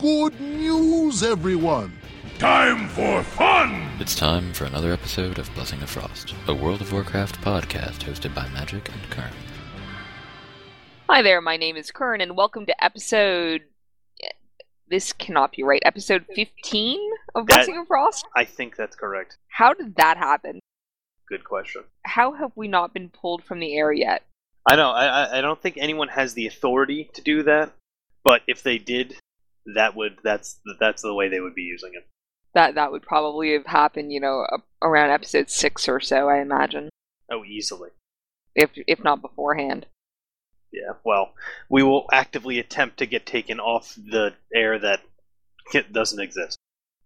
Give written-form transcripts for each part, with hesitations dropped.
Good news, everyone! Time for fun! It's time for another episode of Blessing of Frost, a World of Warcraft podcast hosted by Magic and Kern. Hi there, my name is Kern, and welcome to episode... This cannot be right. Episode 15 of Blessing of Frost? I think that's correct. How did that happen? Good question. How have we not been pulled from the air yet? I know. I don't think anyone has the authority to do that, but if they did, that's the way they would be using it. That would probably have happened, around episode 6 or so, I imagine. Oh, easily. If not beforehand. Yeah, well, we will actively attempt to get taken off the air that doesn't exist.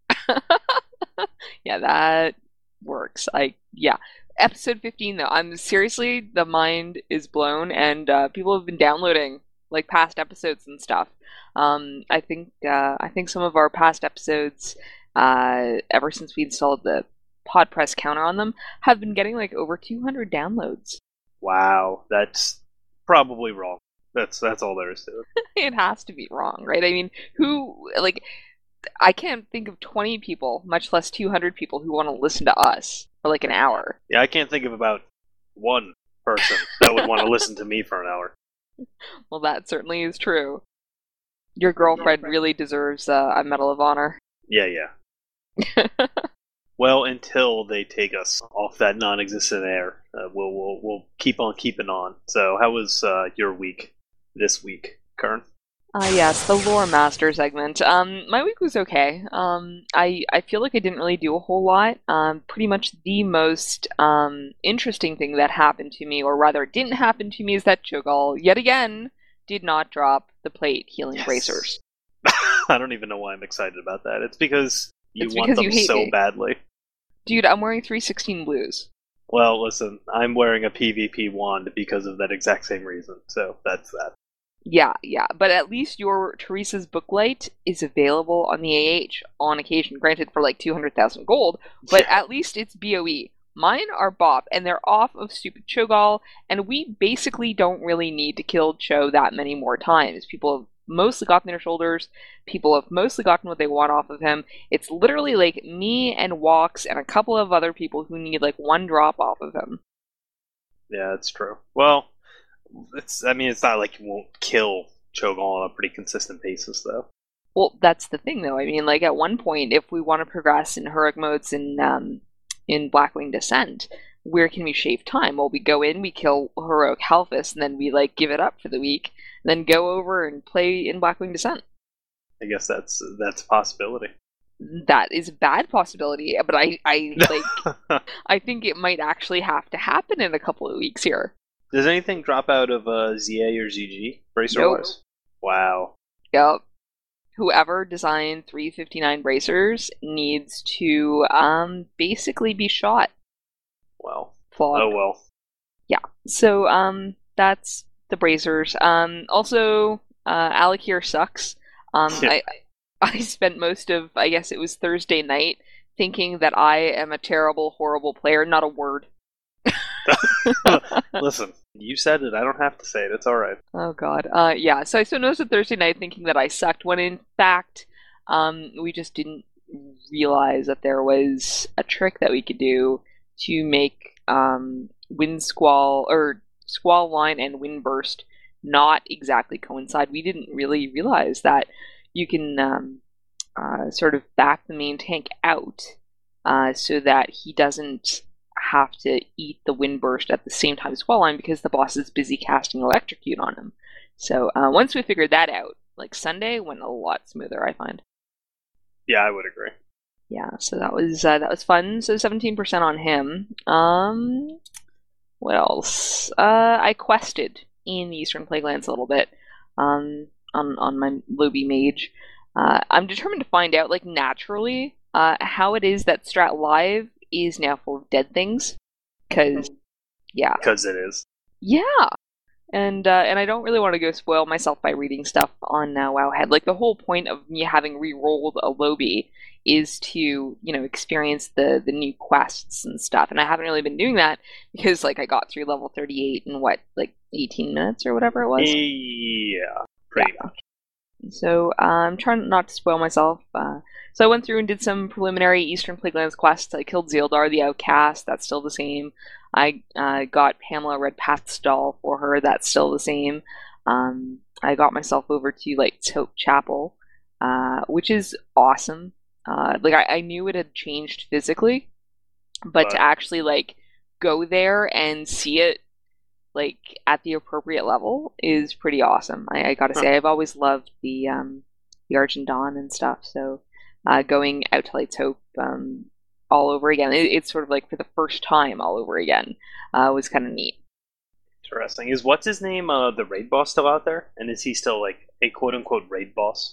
Yeah, that works. Episode 15, though, the mind is blown, and people have been downloading, past episodes and stuff. I think some of our past episodes, ever since we installed the PodPress counter on them, have been getting over 200 downloads. Wow, that's probably wrong. That's all there is to it. It has to be wrong, right? I mean, I can't think of 20 people, much less 200 people, who want to listen to us for an hour. Yeah, I can't think of about one person that would want to listen to me for an hour. Well, that certainly is true. Your girlfriend really deserves a Medal of Honor. Yeah. Well, until they take us off that non-existent air, we'll keep on keeping on. So, how was your week this week, Kern? Yes, the Lore Master segment. My week was okay. I feel like I didn't really do a whole lot. Pretty much the most interesting thing that happened to me, or rather didn't happen to me, is that Cho'Gall, yet again, did not drop the plate healing bracers. I don't even know why I'm excited about that. It's because you want them so badly. Dude, I'm wearing 316 blues. Well, listen, I'm wearing a PvP wand because of that exact same reason, so that's that. Yeah, but at least your Teresa's Booklight is available on the AH on occasion, granted for 200,000 gold, but at least it's BOE. Mine are BOP, and they're off of stupid Cho'Gall, and we basically don't really need to kill Cho that many more times. People have mostly gotten their shoulders, people have mostly gotten what they want off of him. It's literally me and Walks and a couple of other people who need one drop off of him. Yeah, that's true. Well, it's not like you won't kill Cho'Gall on a pretty consistent basis, though. Well, that's the thing, though. I mean, at one point, if we want to progress in Heroic modes in Blackwing Descent, where can we shave time? Well, we go in, we kill Heroic Halfus, and then we give it up for the week, and then go over and play in Blackwing Descent. I guess that's a possibility. That is a bad possibility, but I I think it might actually have to happen in a couple of weeks here. Does anything drop out of ZA or ZG, bracer-wise? Wow. Yep. Whoever designed 359 bracers needs to basically be shot. Well. Flogged. Oh well. Yeah. So that's the bracers. Also, Alakir sucks. I spent most of, I guess it was Thursday night, thinking that I am a terrible, horrible player. Not a word. Listen, you said it. I don't have to say it. It's all right. Oh God. Yeah. So I spent most of Thursday night thinking that I sucked, when in fact, we just didn't realize that there was a trick that we could do to make wind squall or squall line and wind burst not exactly coincide. We didn't really realize that you can sort of back the main tank out so that he doesn't have to eat the wind burst at the same time as Squall Line, because the boss is busy casting Electrocute on him. So once we figured that out, Sunday went a lot smoother, I find. Yeah, I would agree. Yeah, so that was fun. So 17% on him. What else? I quested in the Eastern Plaguelands a little bit on my Lobby Mage. I'm determined to find out, naturally, how it is that Strat Live is now full of dead things, because it is. Yeah, and I don't really want to go spoil myself by reading stuff on Wowhead. The whole point of me having re-rolled a Lobby is to experience the new quests and stuff, and I haven't really been doing that because I got through level 38 in 18 minutes or whatever it was. Yeah, pretty much. So I'm trying not to spoil myself. So I went through and did some preliminary Eastern Plaguelands quests. I killed Zealdar the Outcast. That's still the same. I got Pamela Redpath's doll for her. That's still the same. I got myself over to Light's Hope Chapel, which is awesome. I knew it had changed physically, but to actually go there and see it at the appropriate level is pretty awesome. I gotta say, I've always loved the Argent Dawn and stuff. So going out to Light's Hope all over again, it's sort of for the first time all over again, was kind of neat. Interesting. Is what's his name the raid boss still out there? And is he still a quote unquote raid boss?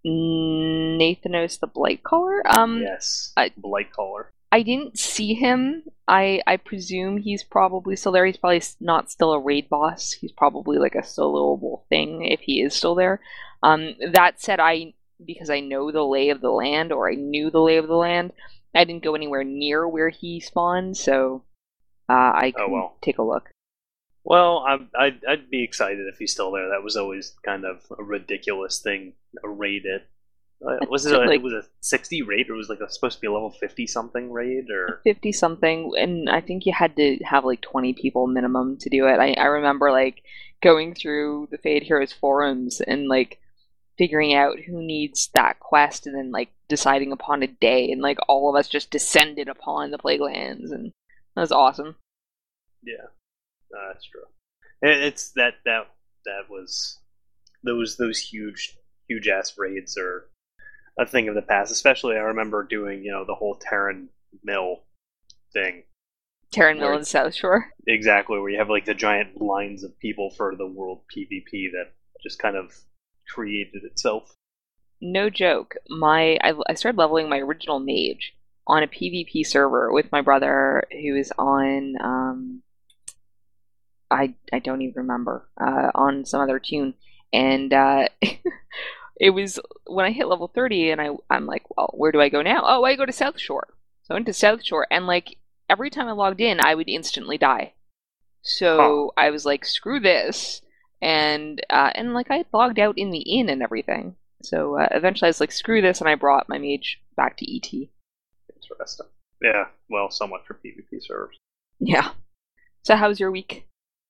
Nathanos the Blightcaller? Yes, Blightcaller. I didn't see him. I presume he's probably still there. He's probably not still a raid boss. He's probably a soloable thing if he is still there. That said, because I know the lay of the land, or I knew the lay of the land, I didn't go anywhere near where he spawned, so I can take a look. Well, I'd be excited if he's still there. That was always kind of a ridiculous thing, a raid it. Was it it was a 60 raid, or was it supposed to be a level 50 something raid, or 50 something? And I think you had to have 20 people minimum to do it. I remember going through the Fade Heroes forums and figuring out who needs that quest, and then deciding upon a day, and all of us just descended upon the Plaguelands, and that was awesome. Yeah, that's true. It's that was those huge ass raids are a thing of the past. Especially, I remember doing the whole Terran Mill thing. Terran Mill in South Shore. Exactly, where you have the giant lines of people for the world PvP that just kind of created itself. No joke. I started leveling my original mage on a PvP server with my brother, who is on I don't even remember, on some other tune, and it was when I hit level 30, and I'm like, well, where do I go now? Oh, I go to South Shore. So I went to South Shore, and every time I logged in, I would instantly die. So I was like, screw this, and I had logged out in the inn and everything. So eventually I was like, screw this, and I brought my mage back to ET. Interesting. Yeah, well, so much for PvP servers. Yeah. So how's your week?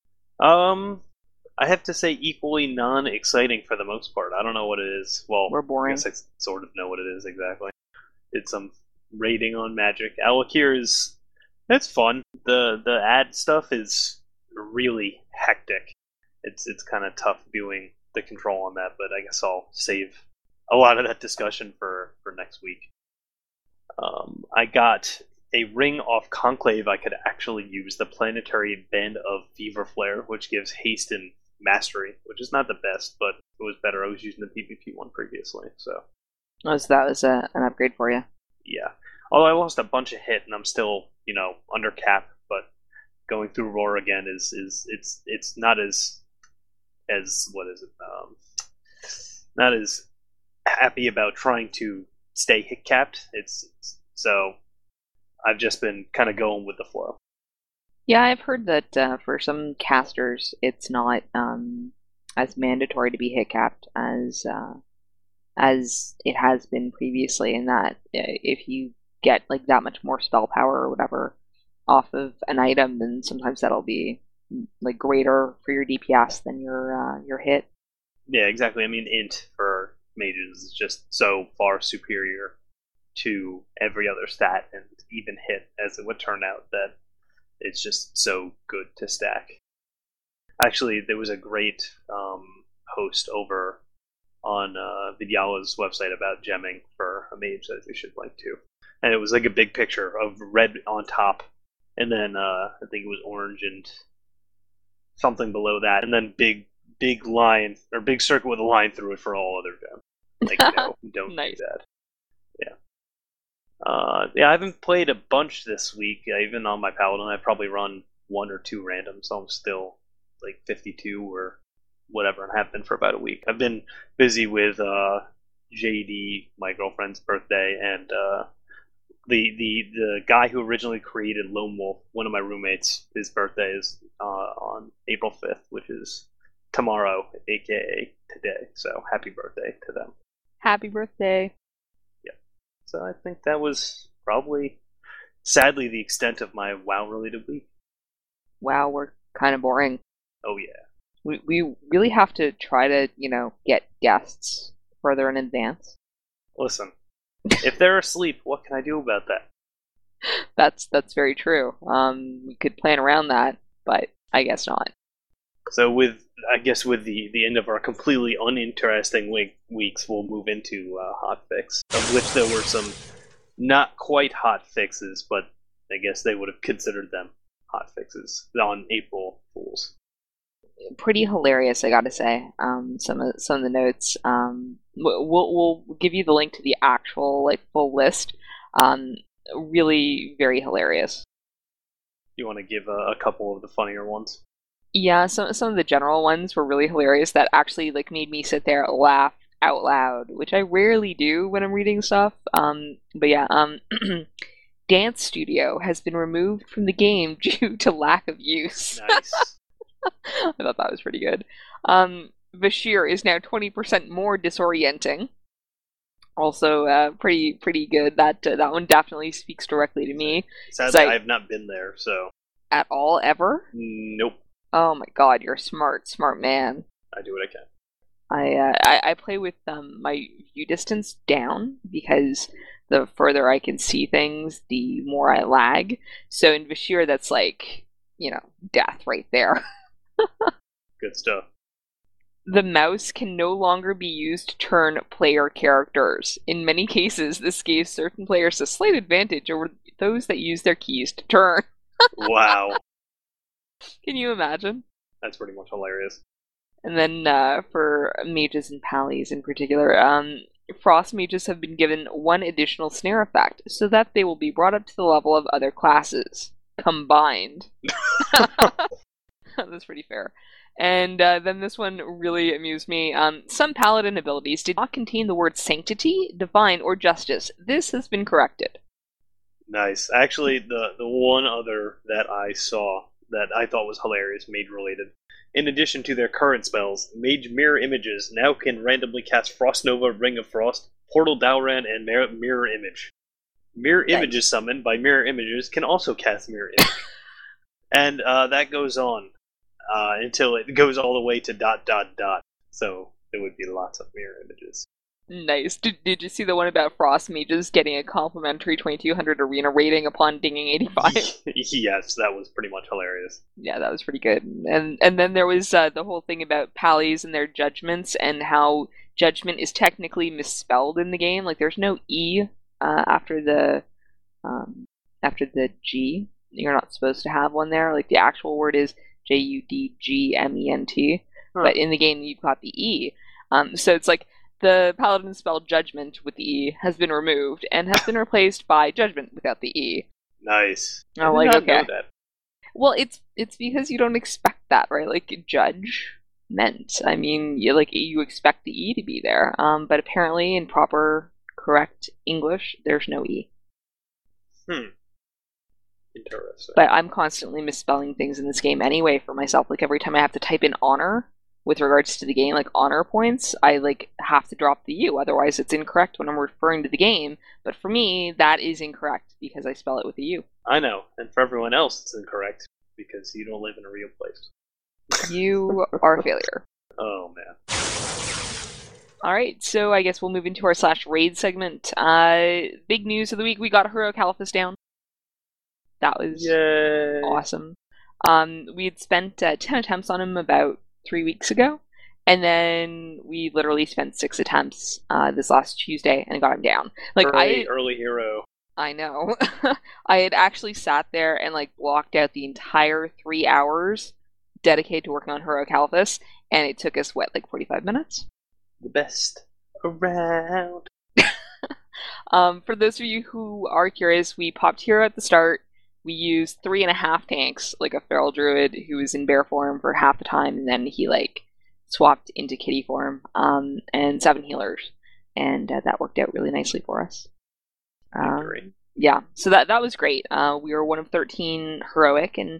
I have to say equally non-exciting for the most part. I don't know what it is. Well, we're boring. I guess I sort of know what it is exactly. It's some raiding on Magic. Alakir it's fun. The ad stuff is really hectic. It's kind of tough doing the control on that, but I guess I'll save a lot of that discussion for next week. I got a ring off Conclave. I could actually use the Planetary Band of Fever Flare, which gives haste and mastery, which is not the best, but it was better. I was using the PvP one previously, so. Oh, so that was an upgrade for you. Yeah. Although I lost a bunch of hit, and I'm still, under cap, but going through Roar again is it's not as what is it? Not as happy about trying to stay hit capped. So I've just been kind of going with the flow. Yeah, I've heard that for some casters, it's not as mandatory to be hit capped as it has been previously. In that, if you get that much more spell power or whatever off of an item, then sometimes that'll be greater for your DPS than your hit. Yeah, exactly. I mean, int for mages is just so far superior to every other stat, and even hit, as it would turn out, that it's just so good to stack. Actually, there was a great post over on Vidyala's website about gemming for a mage that we should link to. And it was a big picture of red on top, and then I think it was orange and something below that, and then big line, or big circle with a line through it for all other gems. No, don't nice. do that. Yeah. I haven't played a bunch this week. Even on my Paladin, I've probably run 1 or 2 random, so I'm still 52 or whatever, and have been for about a week. I've been busy with JD, my girlfriend's birthday, and the guy who originally created Lone Wolf, one of my roommates, his birthday is on April 5th, which is tomorrow, aka today. So happy birthday to them. Happy birthday. So I think that was probably, sadly, the extent of my WoW-related week. Wow, we're kind of boring. Oh yeah. We really have to try to, get guests further in advance. Listen, if they're asleep, what can I do about that? That's very true. We could plan around that, but I guess not. So with the end of our completely uninteresting weeks, we'll move into hotfix, of which there were some not quite hot fixes, but I guess they would have considered them hotfixes on April Fools. Pretty hilarious, I gotta say. Some of the notes. We'll give you the link to the actual full list. Really very hilarious. You want to give a couple of the funnier ones? Yeah, some of the general ones were really hilarious that actually made me sit there and laugh out loud, which I rarely do when I'm reading stuff. But yeah, Dance Studio has been removed from the game due to lack of use. Nice. I thought that was pretty good. Vashir is now 20% more disorienting. Also, pretty good. That one definitely speaks directly to me. Sadly, I have not been there, so. At all, ever? Nope. Oh my god, you're a smart man. I do what I can. I play with my view distance down because the further I can see things, the more I lag. So in Vashir, that's death right there. Good stuff. The mouse can no longer be used to turn player characters. In many cases, this gave certain players a slight advantage over those that use their keys to turn. Wow. Can you imagine? That's pretty much hilarious. And then for mages and pallies in particular, frost mages have been given one additional snare effect so that they will be brought up to the level of other classes combined. That's pretty fair. And then this one really amused me. Some paladin abilities did not contain the word sanctity, divine, or justice. This has been corrected. Nice. Actually, the one other that I saw that I thought was hilarious, mage related. In addition to their current spells, Mage Mirror Images now can randomly cast Frost Nova, Ring of Frost, Portal Dalran, and Mirror Image. Mirror Images summoned by Mirror Images can also cast Mirror Image. And that goes on until it goes all the way to ... So there would be lots of Mirror Images. Nice. Did you see the one about Frost Mages getting a complimentary 2200 arena rating upon dinging 85? Yes, that was pretty much hilarious. Yeah, that was pretty good. And then there was the whole thing about pallies and their judgments and how judgment is technically misspelled in the game. There's no E after the G. You're not supposed to have one there. The actual word is Judgment. But in the game you've got the E. So it's the paladin spell judgment with the E has been removed and has been replaced by judgment without the E. Nice. Oh, I did not okay. know that. Well, it's because you don't expect that, right? Judgment. I mean, you expect the E to be there. But apparently in proper, correct English, there's no E. Interesting. But I'm constantly misspelling things in this game anyway for myself. Every time I have to type in honor with regards to the game, honor points, I have to drop the U, otherwise it's incorrect when I'm referring to the game. But for me, that is incorrect because I spell it with a U. I know, and for everyone else it's incorrect because you don't live in a real place. You are a failure. Oh man. Alright, so I guess we'll move into our /raid segment. Big news of the week, we got Heroic Caliphus down. That was Yay. Awesome. We had spent 10 attempts on him about 3 weeks ago, and then we literally spent 6 attempts this last Tuesday and got him down. Early hero. I know. I had actually sat there and blocked out the entire 3 hours dedicated to working on Heroic Caliphus, and it took us 45 minutes? The best around. For those of you who are curious, we popped hero at the start. We used 3.5 tanks, a feral druid who was in bear form for half the time, and then he swapped into kitty form, and 7 healers, and that worked out really nicely for us. Great. Yeah, so that was great. We were one of 13 heroic, and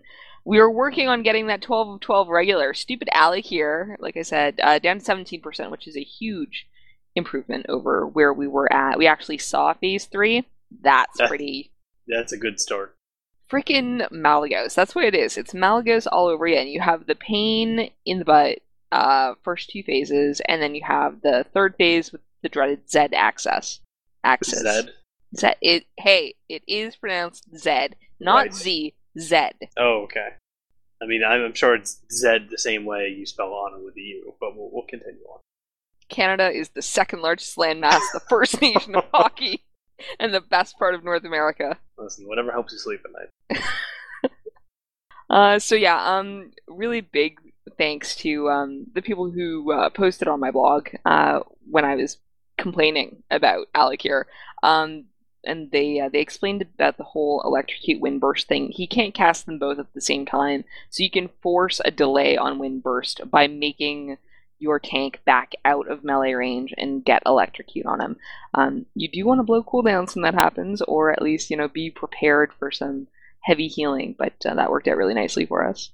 We were working on getting that 12 of 12 regular. Stupid Alec here, like I said, down to 17%, which is a huge improvement over where we were at. We actually saw phase 3. That's a good start. Freaking Malagos. That's what it is. It's Malagos all over again. You have the pain in the butt, first 2 phases, and then you have the 3rd phase with the dreaded Z axis. Zed? It is pronounced Zed, not Right. Z. Zed. Oh, okay. I mean, I'm sure it's Zed the same way you spell honor with the U, but we'll continue on. Canada is the 2nd largest landmass, the first nation of hockey, and the best part of North America. Listen, whatever helps you sleep at night. Really big thanks to the people who posted on my blog when I was complaining about Alec here. And they explained about the whole electrocute windburst thing. He can't cast them both at the same time, so you can force a delay on windburst by making your tank back out of melee range and get electrocute on him. You do want to blow cooldowns when that happens, or at least be prepared for some heavy healing. But that worked out really nicely for us.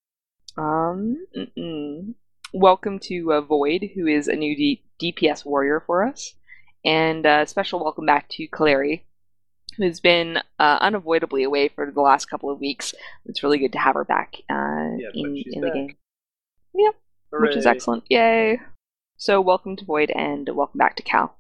Welcome to Void, who is a new DPS warrior for us. And a special welcome back to Kaleri, who's been unavoidably away for the last couple of weeks. It's really good to have her back in the game. Yep, Hooray. which is excellent. Yay! So welcome to Void and welcome back to Cal.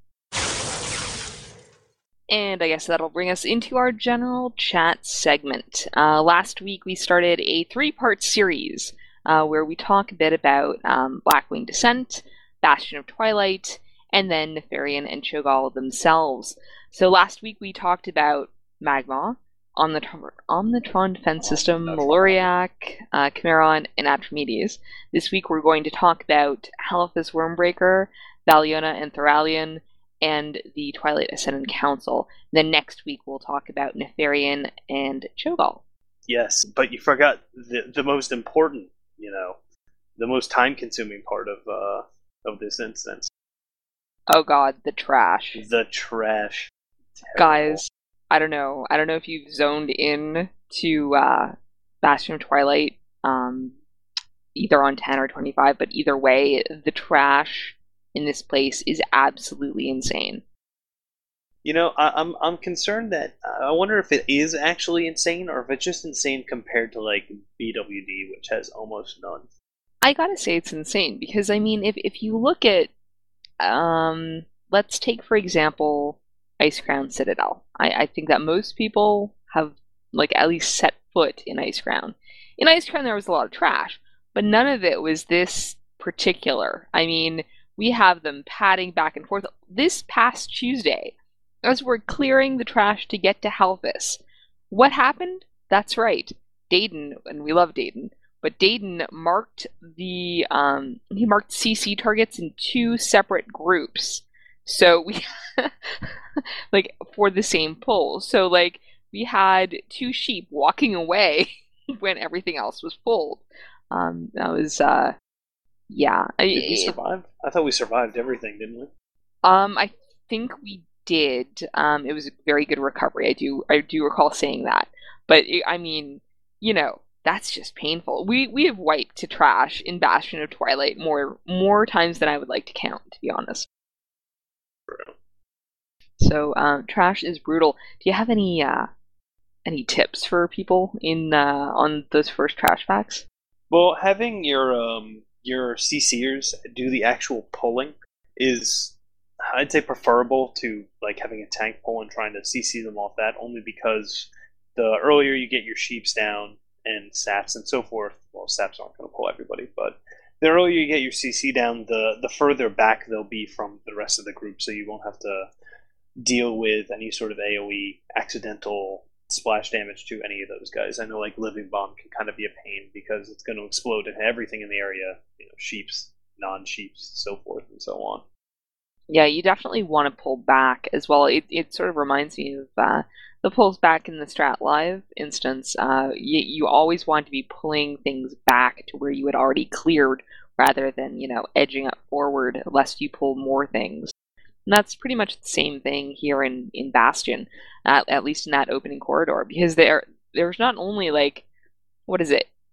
And I guess that'll bring us into our general chat segment. Last week we started a 3-part series where we talk a bit about Blackwing Descent, Bastion of Twilight, and then Nefarian and Cho'Gall themselves. So last week we talked about Magma, Omnitron Defense System, Maloriak, Chimeron, and Atromedes. This week we're going to talk about Halaphus Wormbreaker, Valiona and Thoralion, and the Twilight Ascendant Council. Then next week we'll talk about Nefarian and Cho'Gall. Yes, but you forgot the most important, the most time-consuming part of this instance. Oh god, the trash. The trash. Terrible. Guys, I don't know if you've zoned in to Bastion of Twilight, either on 10 or 25, but either way, the trash in this place is absolutely insane. I'm concerned that I wonder if it is actually insane, or if it's just insane compared to like BWD, which has almost none. I gotta say it's insane, because I mean, if you look at let's take, for example, Icecrown Citadel. I think that most people have, at least set foot in Icecrown. In Icecrown there was a lot of trash, but none of it was this particular. I mean, we have them padding back and forth. This past Tuesday, as we're clearing the trash to get to Halaphus, what happened? That's right, Dayton, and we love Dayton, but Dayton marked he marked CC targets in 2 separate groups. So we for the same pull. So we had 2 sheep walking away when everything else was pulled. That was yeah. Did we survive? I thought we survived everything, didn't we? I think we did. It was a very good recovery. I do recall saying that. But I mean, that's just painful. We have wiped to trash in Bastion of Twilight more times than I would like to count, to be honest. True. So trash is brutal. Do you have any tips for people on those first trash packs? Well, having your CCers do the actual pulling is, I'd say, preferable to having a tank pull and trying to CC them off that, only because the earlier you get your sheeps down and saps and so forth, well, saps aren't going to pull everybody, but the earlier you get your CC down, the further back they'll be from the rest of the group, so you won't have to deal with any sort of AoE accidental splash damage to any of those guys. I know Living Bomb can kind of be a pain because it's going to explode into everything in the area, sheeps, non-sheeps, so forth and so on. Yeah, you definitely want to pull back as well. It sort of reminds me of the pulls back in the Strat Live instance. You always want to be pulling things back to where you had already cleared, rather than edging up forward lest you pull more things. And that's pretty much the same thing here in Bastion, at least in that opening corridor, because there's not only what is it?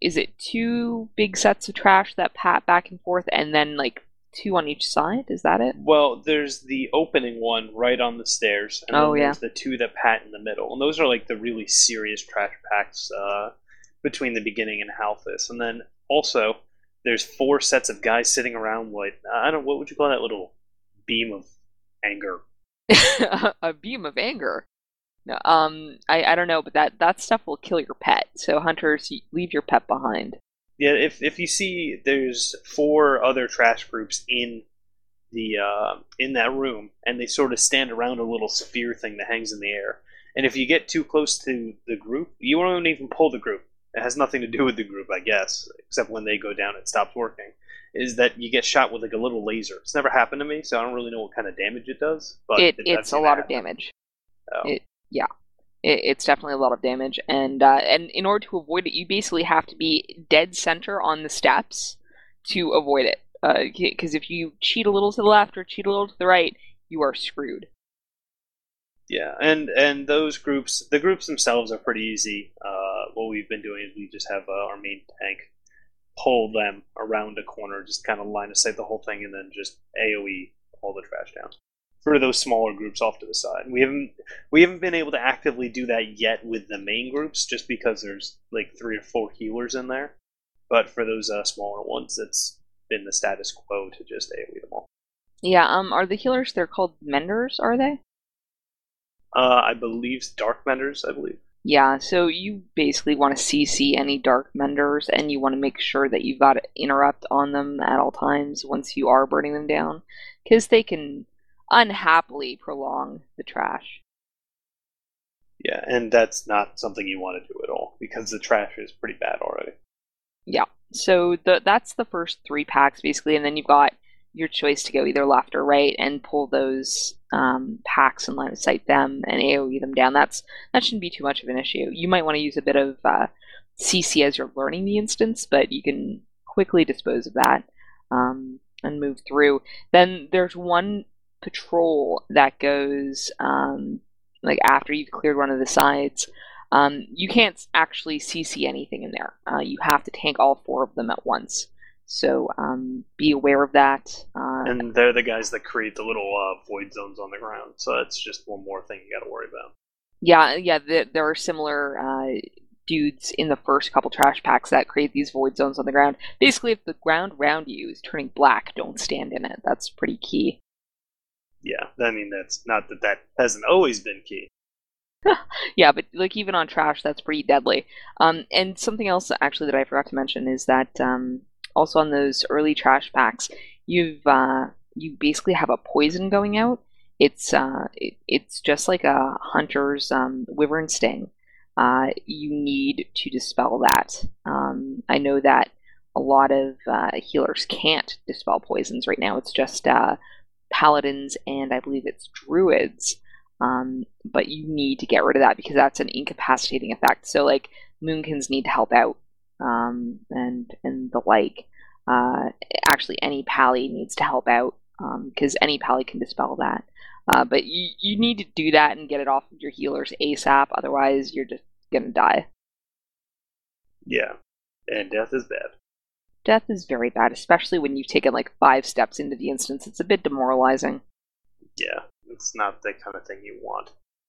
is it 2 big sets of trash that pat back and forth, and then like 2 on each side? Is that it? Well, there's the opening one right on the stairs, and then there's the 2 that pat in the middle, and those are like the really serious trash packs between the beginning and Halphus. And then also there's 4 sets of guys sitting around like what would you call that little beam of anger? A beam of anger. No, I don't know, but that stuff will kill your pet. So hunters, leave your pet behind. Yeah, if you see, there's 4 other trash groups in the in that room, and they sort of stand around a little sphere thing that hangs in the air. And if you get too close to the group, you won't even pull the group. It has nothing to do with the group, I guess, except when they go down, it stops working. Is that you get shot with like a little laser? It's never happened to me, so I don't really know what kind of damage it does. But it's a lot of damage. Oh. It's definitely a lot of damage, and in order to avoid it, you basically have to be dead center on the steps to avoid it. Because if you cheat a little to the left or cheat a little to the right, you are screwed. Yeah, and those groups, the groups themselves are pretty easy. What we've been doing is we just have our main tank pull them around a corner, just kind of line of sight the whole thing, and then just AoE all the trash down. For those smaller groups off to the side. We haven't been able to actively do that yet with the main groups, just because there's like 3 or 4 healers in there. But for those smaller ones, it's been the status quo to just AoE them all. Yeah, are the healers, they're called Menders, are they? I believe Dark Menders, I believe. Yeah, so you basically want to CC any Dark Menders, and you want to make sure that you've got interrupt on them at all times once you are burning them down, because they can unhappily prolong the trash. Yeah, and that's not something you want to do at all, because the trash is pretty bad already. Yeah, so that's the first 3 packs, basically, and then you've got your choice to go either left or right and pull those packs and line of sight them and AoE them down. That shouldn't be too much of an issue. You might want to use a bit of CC as you're learning the instance, but you can quickly dispose of that and move through. Then there's one patrol that goes like after you've cleared one of the sides. You can't actually CC anything in there. You have to tank all 4 of them at once. So be aware of that. And they're the guys that create the little void zones on the ground. So that's just one more thing you got to worry about. Yeah. There are similar dudes in the first couple trash packs that create these void zones on the ground. Basically, if the ground around you is turning black, don't stand in it. That's pretty key. Yeah, I mean, that's not that hasn't always been key. Yeah, but like even on trash, that's pretty deadly. And something else actually that I forgot to mention is that also on those early trash packs, you basically have a poison going out. It's just like a hunter's wyvern sting. You need to dispel that. I know that a lot of healers can't dispel poisons right now. It's just paladins and I believe it's druids. But you need to get rid of that because that's an incapacitating effect. So like moonkins need to help out, and the like. Actually, any pally needs to help out because any pally can dispel that. But you need to do that and get it off of your healers ASAP. Otherwise, you're just gonna die. Yeah, and death is bad. Death is very bad, especially when you've taken like 5 steps into the instance. It's a bit demoralizing. Yeah, it's not the kind of thing you want.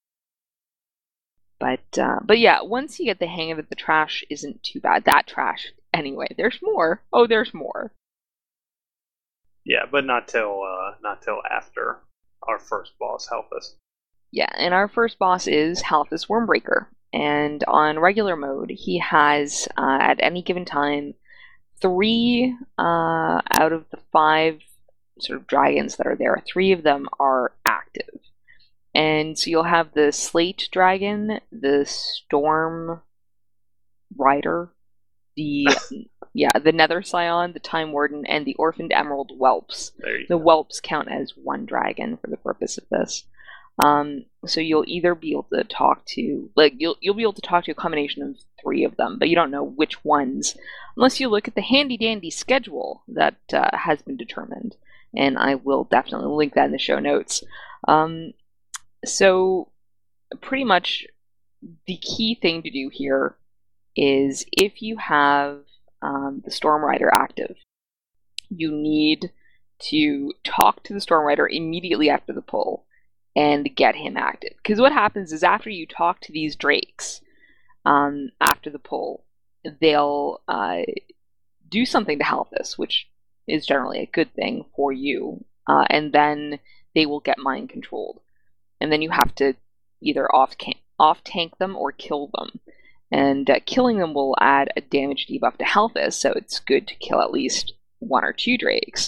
But yeah, once you get the hang of it, the trash isn't too bad. That trash, anyway. There's more. Oh, there's more. Yeah, but not till after our first boss, Halphus. Yeah, and our first boss is Halphus Wormbreaker. And on regular mode, he has, at any given time, 3 out of the 5 sort of dragons that are there. 3 of them are active. And so you'll have the Slate Dragon, the Storm Rider, the Nether Scion, the Time Warden, and the Orphaned Emerald Whelps. The Whelps count as 1 dragon for the purpose of this. So you'll either be able to talk to, like, you'll be able to talk to a combination of 3 of them, but you don't know which ones, unless you look at the handy-dandy schedule that has been determined. And I will definitely link that in the show notes. So pretty much the key thing to do here is if you have the Storm Rider active, you need to talk to the Storm Rider immediately after the pull and get him active. Because what happens is after you talk to these drakes after the pull, they'll do something to Halthus, which is generally a good thing for you, and then they will get mind controlled. And then you have to either off-tank them or kill them. And killing them will add a damage debuff to Halthus, so it's good to kill at least 1 or 2 drakes.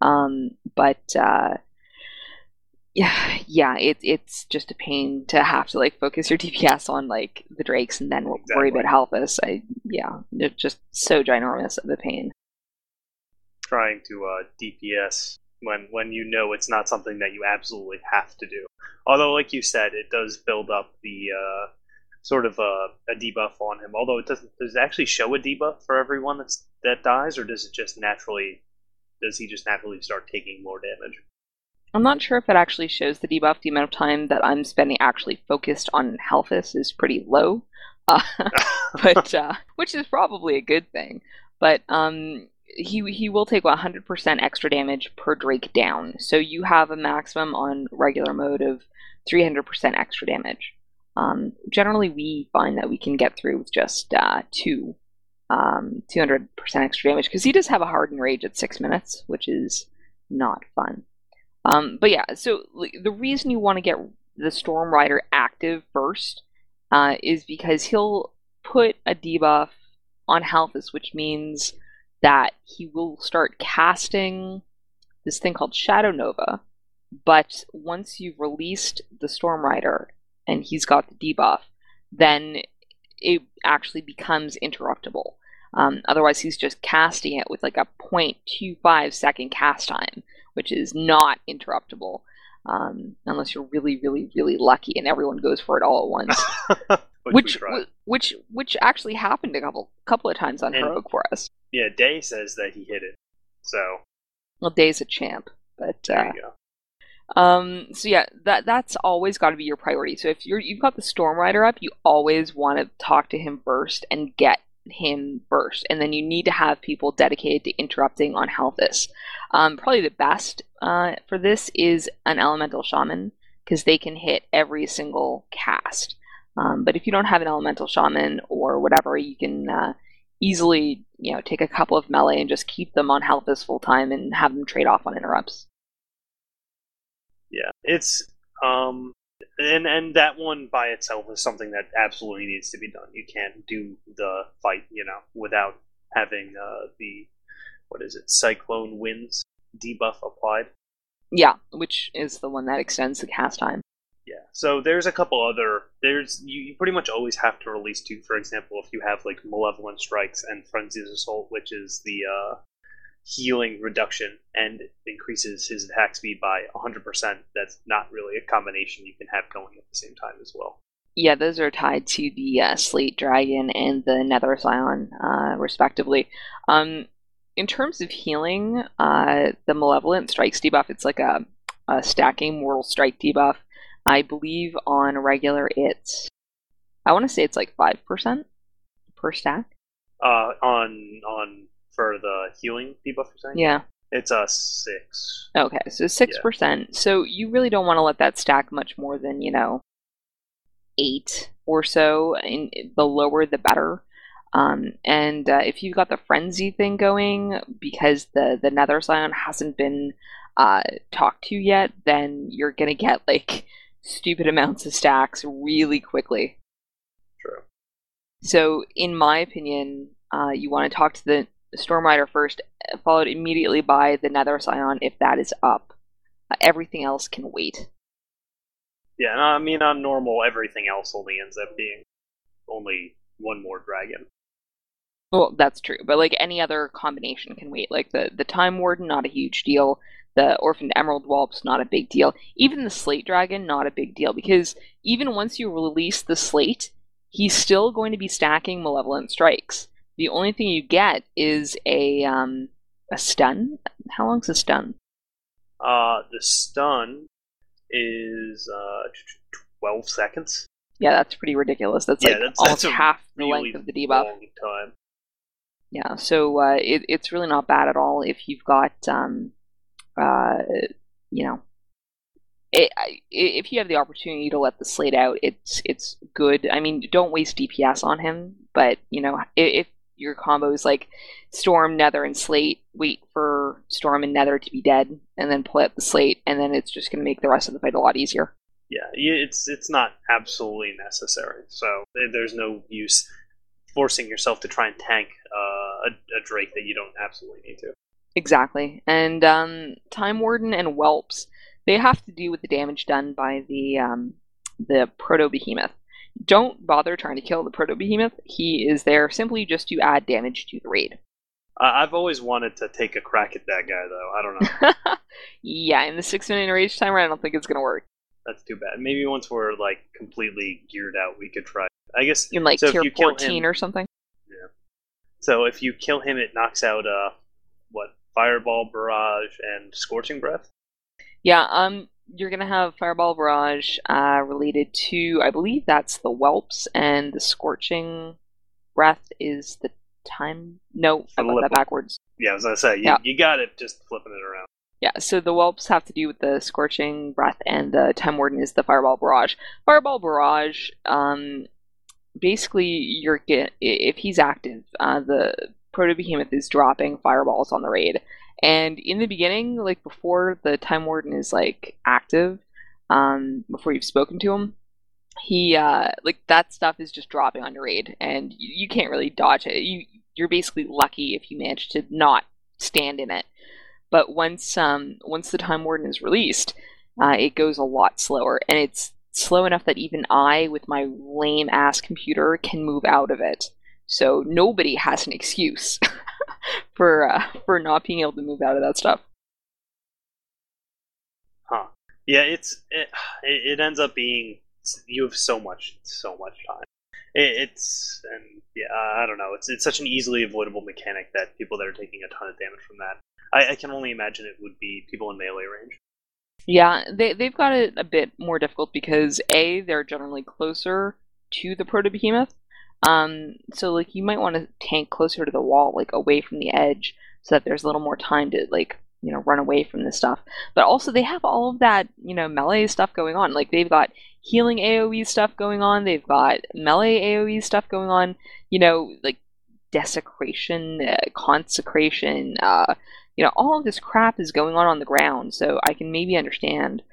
It's just a pain to have to like focus your DPS on like the drakes and then worry about Halthus. They're just so ginormous of a pain. Trying to DPS when you know it's not something that you absolutely have to do. Although, like you said, it does build up the sort of a debuff on him. Although it doesn't. Does it actually show a debuff for everyone that dies, or does he just naturally start taking more damage? I'm not sure if it actually shows the debuff. The amount of time that I'm spending actually focused on Halthus is pretty low, which is probably a good thing. But he will take 100% extra damage per Drake down. So you have a maximum on regular mode of 300% extra damage. Generally, we find that we can get through with just 200% extra damage, because he does have a hardened rage at 6 minutes, which is not fun. So the reason you want to get the Storm Rider active first is because he'll put a debuff on Halthus, which means that he will start casting this thing called Shadow Nova. But once you've released the Storm Rider and he's got the debuff, then it actually becomes interruptible. Otherwise, he's just casting it with like a 0.25 second cast time, which is not interruptible, unless you're really, really, really lucky and everyone goes for it all at once. which actually happened a couple of times on Heroic for us. Yeah, Day says that he hit it. So, well, Day's a champ, but there you go. That's always got to be your priority. So if you've got the Storm Rider up, you always want to talk to him first and get him first, and then you need to have people dedicated to interrupting on Halthus. Probably the best for this is an Elemental Shaman, because they can hit every single cast. But if you don't have an Elemental Shaman or whatever, you can easily take a couple of melee and just keep them on Halthus full time and have them trade off on interrupts. Yeah, it's and that one by itself is something that absolutely needs to be done. You can't do the fight, without having the Cyclone Winds debuff applied. Yeah, which is the one that extends the cast time. Yeah, so there's a couple other. You pretty much always have to release 2. For example, if you have like Malevolent Strikes and Frenzied Assault, which is the healing reduction and increases his attack speed by 100%. That's not really a combination you can have going at the same time as well. Yeah, those are tied to the Slate Dragon and the Nether Scion, respectively. In terms of healing, the Malevolent Strikes debuff, it's like a stacking Mortal Strike debuff. I believe on regular I want to say it's like 5% per stack. For the healing debuff, you're saying? Yeah. It's a 6. Okay, so 6%. Yeah. So you really don't want to let that stack much more than, 8 or so. And the lower, the better. If you've got the frenzy thing going, because the Nether Scion hasn't been talked to yet, then you're going to get, like, stupid amounts of stacks really quickly. True. So, in my opinion, you want to talk to the Storm Rider first, followed immediately by the Nether Scion if that is up. Everything else can wait. Yeah, I mean, on normal, everything else only ends up being only one more dragon. Well, that's true, but like any other combination can wait. Like the Time Warden, not a huge deal. The Orphaned Emerald Whelps, not a big deal. Even the Slate Dragon, not a big deal, because even once you release the Slate, he's still going to be stacking Malevolent Strikes. The only thing you get is a stun. How long's a stun? The stun is 12 seconds. Yeah, that's pretty ridiculous. That's almost half the length of the debuff. Long time. Yeah, so it's really not bad at all if you've got, if you have the opportunity to let the Slate out, it's good. I mean, don't waste DPS on him, but, if your combo is like Storm, Nether, and Slate, wait for Storm and Nether to be dead, and then pull out the Slate, and then it's just going to make the rest of the fight a lot easier. Yeah, it's not absolutely necessary, so there's no use forcing yourself to try and tank a Drake that you don't absolutely need to. Exactly. And Time Warden and Whelps, they have to do with the damage done by the Proto-Behemoth. Don't bother trying to kill the Proto-Behemoth. He is there simply just to add damage to the raid. I've always wanted to take a crack at that guy, though. I don't know. Yeah, in the 6-minute rage timer, I don't think it's going to work. That's too bad. Maybe once we're, completely geared out, we could try. I guess... In, tier 14 or something? Yeah. So if you kill him, it knocks out, Fireball, Barrage, and Scorching Breath? Yeah, you're going to have Fireball, Barrage related to, I believe that's the Whelps, and the Scorching Breath is the time... No, I got that backwards. Yeah, I was going to say, you got it, just flipping it around. Yeah, so the Whelps have to do with the Scorching Breath, and the Time Warden is the Fireball Barrage. Fireball Barrage, basically, if he's active, the Proto-Behemoth is dropping fireballs on the raid. And in the beginning, before the Time Warden is, active, before you've spoken to him, he, that stuff is just dropping on your raid, and you can't really dodge it. You're basically lucky if you manage to not stand in it. But once the Time Warden is released, it goes a lot slower, and it's slow enough that even I, with my lame-ass computer, can move out of it. So nobody has an excuse for not being able to move out of that stuff. Huh. Yeah, it ends up being, you have so much time. I don't know. It's such an easily avoidable mechanic that people that are taking a ton of damage from that, I can only imagine it would be people in melee range. Yeah, they've got it a bit more difficult because they're generally closer to the Proto-Behemoth. So you might want to tank closer to the wall, away from the edge, so that there's a little more time to run away from this stuff. But also they have all of that melee stuff going on. They've got healing AoE stuff going on. They've got melee AoE stuff going on. Desecration, consecration. All of this crap is going on the ground. So I can maybe understand,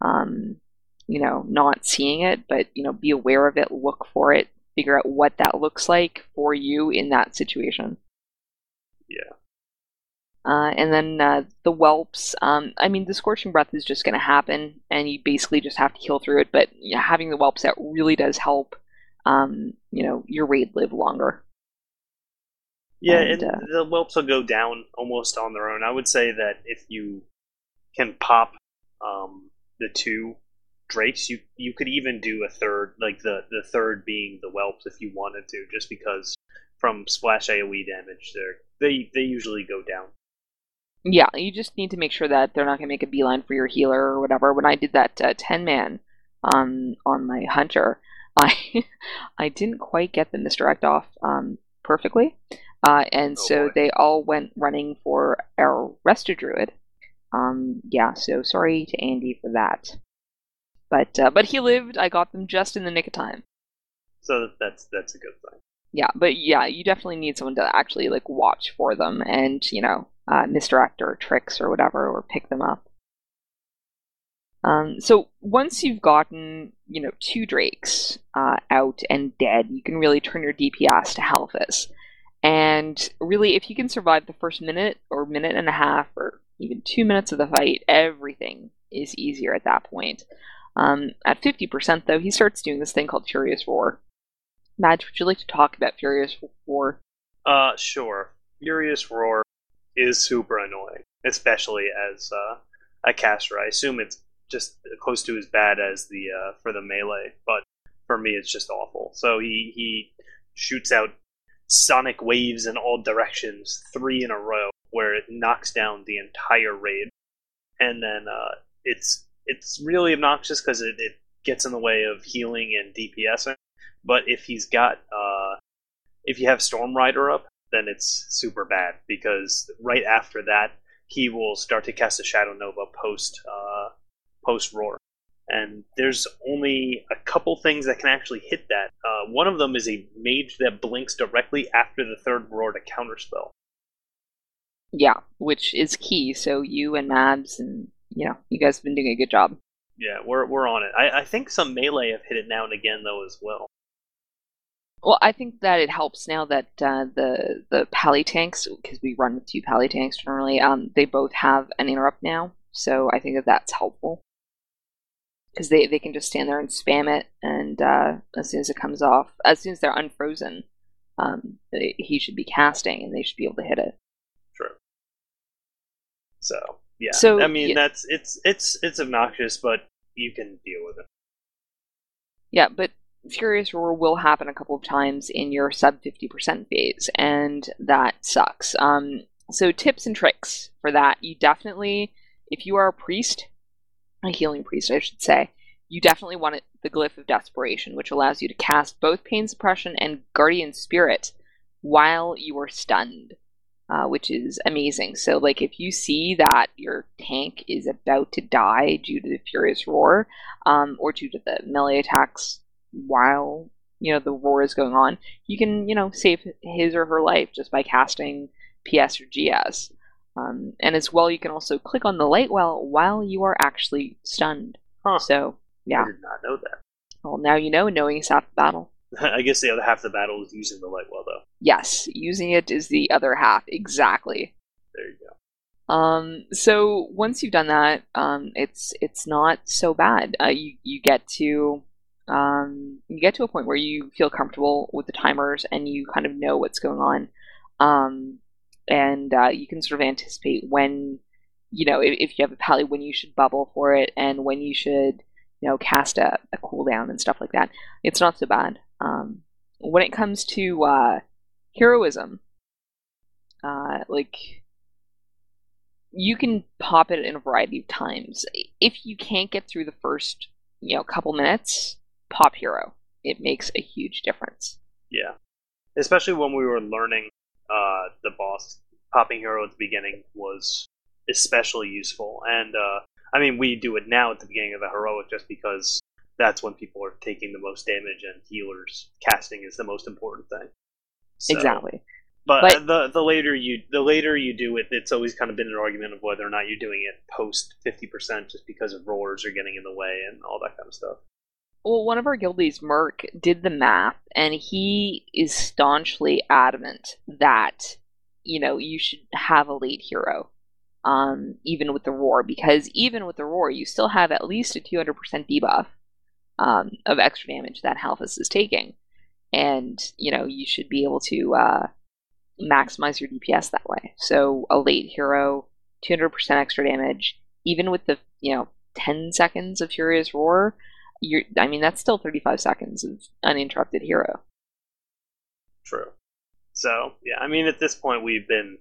not seeing it, but be aware of it, look for it. Figure out what that looks like for you in that situation. Yeah. And then the Whelps, the Scorching Breath is just going to happen, and you basically just have to heal through it, but having the Whelps out really does help, your raid live longer. Yeah, and the Whelps will go down almost on their own. I would say that if you can pop the two Drakes, you could even do a third, the third being the Whelps if you wanted to, just because from splash AoE damage, they usually go down. Yeah, you just need to make sure that they're not going to make a beeline for your healer or whatever. When I did that 10-man on my Hunter, I didn't quite get the misdirect off perfectly, so they all went running for our Resto Druid. So sorry to Andy for that. But he lived. I got them just in the nick of time. So that's a good thing. Yeah, but you definitely need someone to actually watch for them and misdirect or tricks or whatever, or pick them up. So once you've gotten 2 Drakes out and dead, you can really turn your DPS to Halphus. And really, if you can survive the first minute or minute and a half or even 2 minutes of the fight, everything is easier at that point. At 50%, though, he starts doing this thing called Furious Roar. Madge, would you like to talk about Furious Roar? Sure. Furious Roar is super annoying, especially as a caster. I assume it's just close to as bad as the for the melee, but for me it's just awful. So he shoots out sonic waves in all directions, 3 in a row, where it knocks down the entire raid, and then it's really obnoxious because it gets in the way of healing and DPSing. But if he's got, if you have Storm Rider up, then it's super bad, because right after that, he will start to cast a Shadow Nova post Roar. And there's only a couple things that can actually hit that. One of them is a mage that blinks directly after the third Roar to counterspell. Yeah, which is key. So you and Mabs and, you guys have been doing a good job. Yeah, we're on it. I think some melee have hit it now and again, though, as well. Well, I think that it helps now that the pally tanks, because we run with 2 pally tanks generally, they both have an interrupt now. So I think that that's helpful. Because they can just stand there and spam it, and as soon as it comes off, as soon as they're unfrozen, he should be casting, and they should be able to hit it. True. So yeah, so, I mean that's it's obnoxious, but you can deal with it. Yeah, but Furious Roar will happen a couple of times in your sub 50% phase, and that sucks. So tips and tricks for that: you definitely, if you are a priest. A healing priest, I should say, you definitely want the Glyph of Desperation, which allows you to cast both Pain Suppression and Guardian Spirit while you are stunned, which is amazing. So, like, if you see that your tank is about to die due to the Furious Roar, or due to the melee attacks while, the roar is going on, you can, save his or her life just by casting PS or GS. And as well, you can also click on the light well while you are actually stunned. Huh. So, yeah. I did not know that. Well, now you know, knowing is half the battle. I guess the other half of the battle is using the light well, though. Yes, using it is the other half, exactly. There you go. So once you've done that, it's not so bad. You get to a point where you feel comfortable with the timers and you kind of know what's going on. And you can sort of anticipate when, if you have a pally, when you should bubble for it and when you should, cast a cooldown and stuff like that. It's not so bad. When it comes to heroism, you can pop it in a variety of times. If you can't get through the first, couple minutes, pop hero. It makes a huge difference. Yeah. Especially when we were learning the boss, popping hero at the beginning was especially useful. And, we do it now at the beginning of the heroic just because that's when people are taking the most damage and healers casting is the most important thing. So, exactly. But the later you do it, it's always kind of been an argument of whether or not you're doing it post 50% just because of roars are getting in the way and all that kind of stuff. Well, one of our guildies, Merc, did the math, and he is staunchly adamant that, you should have a late hero, even with the roar, because even with the roar, you still have at least a 200% debuff of extra damage that Halphus is taking. And, you should be able to maximize your DPS that way. So a late hero, 200% extra damage, even with the, 10 seconds of Furious Roar, that's still 35 seconds of uninterrupted hero. True. So, yeah, at this point we've been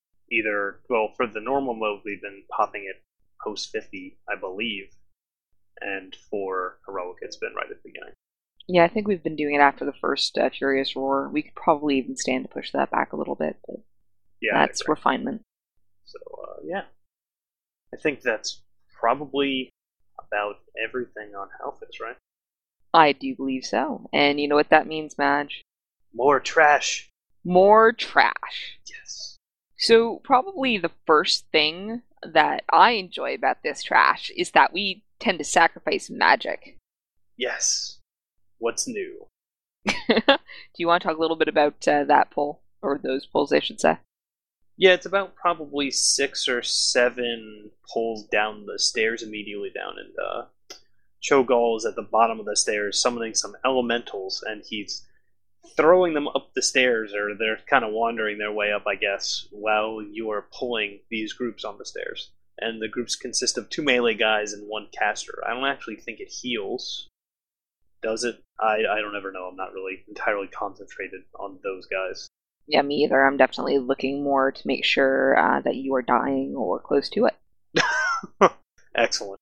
for the normal mode, we've been popping it post 50, I believe. And for heroic, it's been right at the beginning. Yeah, I think we've been doing it after the first Furious Roar. We could probably even stand to push that back a little bit, but yeah, that's refinement. So, yeah. I think that's probably about everything on Halphus, right? I do believe so. And you know what that means, Madge? More trash. More trash. Yes. So probably the first thing that I enjoy about this trash is that we tend to sacrifice magic. Yes. What's new? Do you want to talk a little bit about that pull? Or those pulls, I should say? Yeah, it's about probably 6 or 7 pulls down the stairs immediately down, and Cho'Gall is at the bottom of the stairs summoning some elementals, and he's throwing them up the stairs, or they're kind of wandering their way up, I guess, while you are pulling these groups on the stairs. And the groups consist of 2 melee guys and 1 caster. I don't actually think it heals. Does it? I don't ever know. I'm not really entirely concentrated on those guys. Yeah, me either. I'm definitely looking more to make sure that you are dying or close to it. Excellent.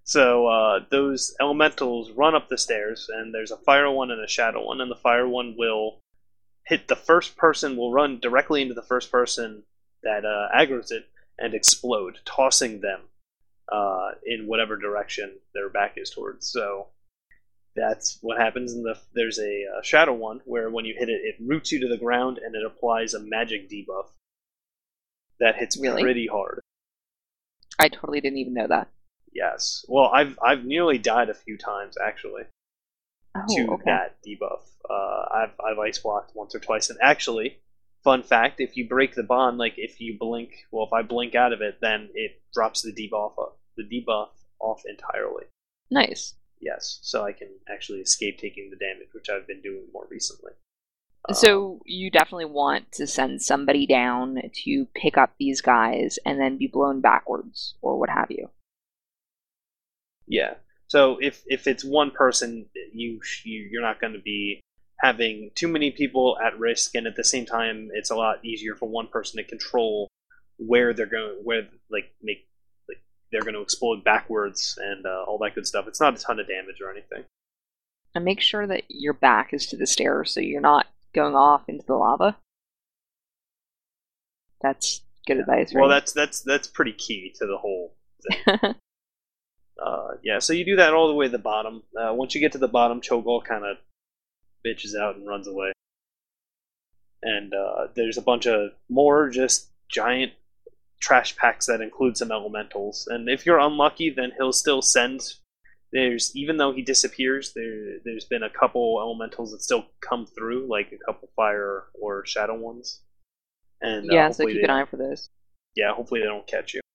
So those elementals run up the stairs, and there's a fire one and a shadow one, and the fire one will hit the first person, will run directly into the first person that aggroes it and explode, tossing them in whatever direction their back is towards. So that's what happens. There's a shadow one where when you hit it, it roots you to the ground and it applies a magic debuff that hits pretty hard. I totally didn't even know that. Yes. Well, I've nearly died a few times actually to that debuff. I've ice blocked once or twice, and actually, fun fact: if you break the bond, like if you blink, if I blink out of it, then it drops the debuff off entirely. Nice. Yes, so I can actually escape taking the damage, which I've been doing more recently. So you definitely want to send somebody down to pick up these guys and then be blown backwards, or what have you. Yeah. So if it's one person, you're not going to be having too many people at risk, and at the same time, it's a lot easier for one person to control where they're going, they're going to explode backwards and all that good stuff. It's not a ton of damage or anything. And make sure that your back is to the stairs, so you're not going off into the lava. That's good advice, right? Well, that's pretty key to the whole thing. Yeah, so you do that all the way to the bottom. Once you get to the bottom, Cho'Gall kind of bitches out and runs away. And there's a bunch of more just giant trash packs that include some elementals. And if you're unlucky, then he'll still send... even though he disappears, there's been a couple elementals that still come through, like a couple fire or shadow ones. And yeah, so keep an eye for those. Yeah, hopefully they don't catch you.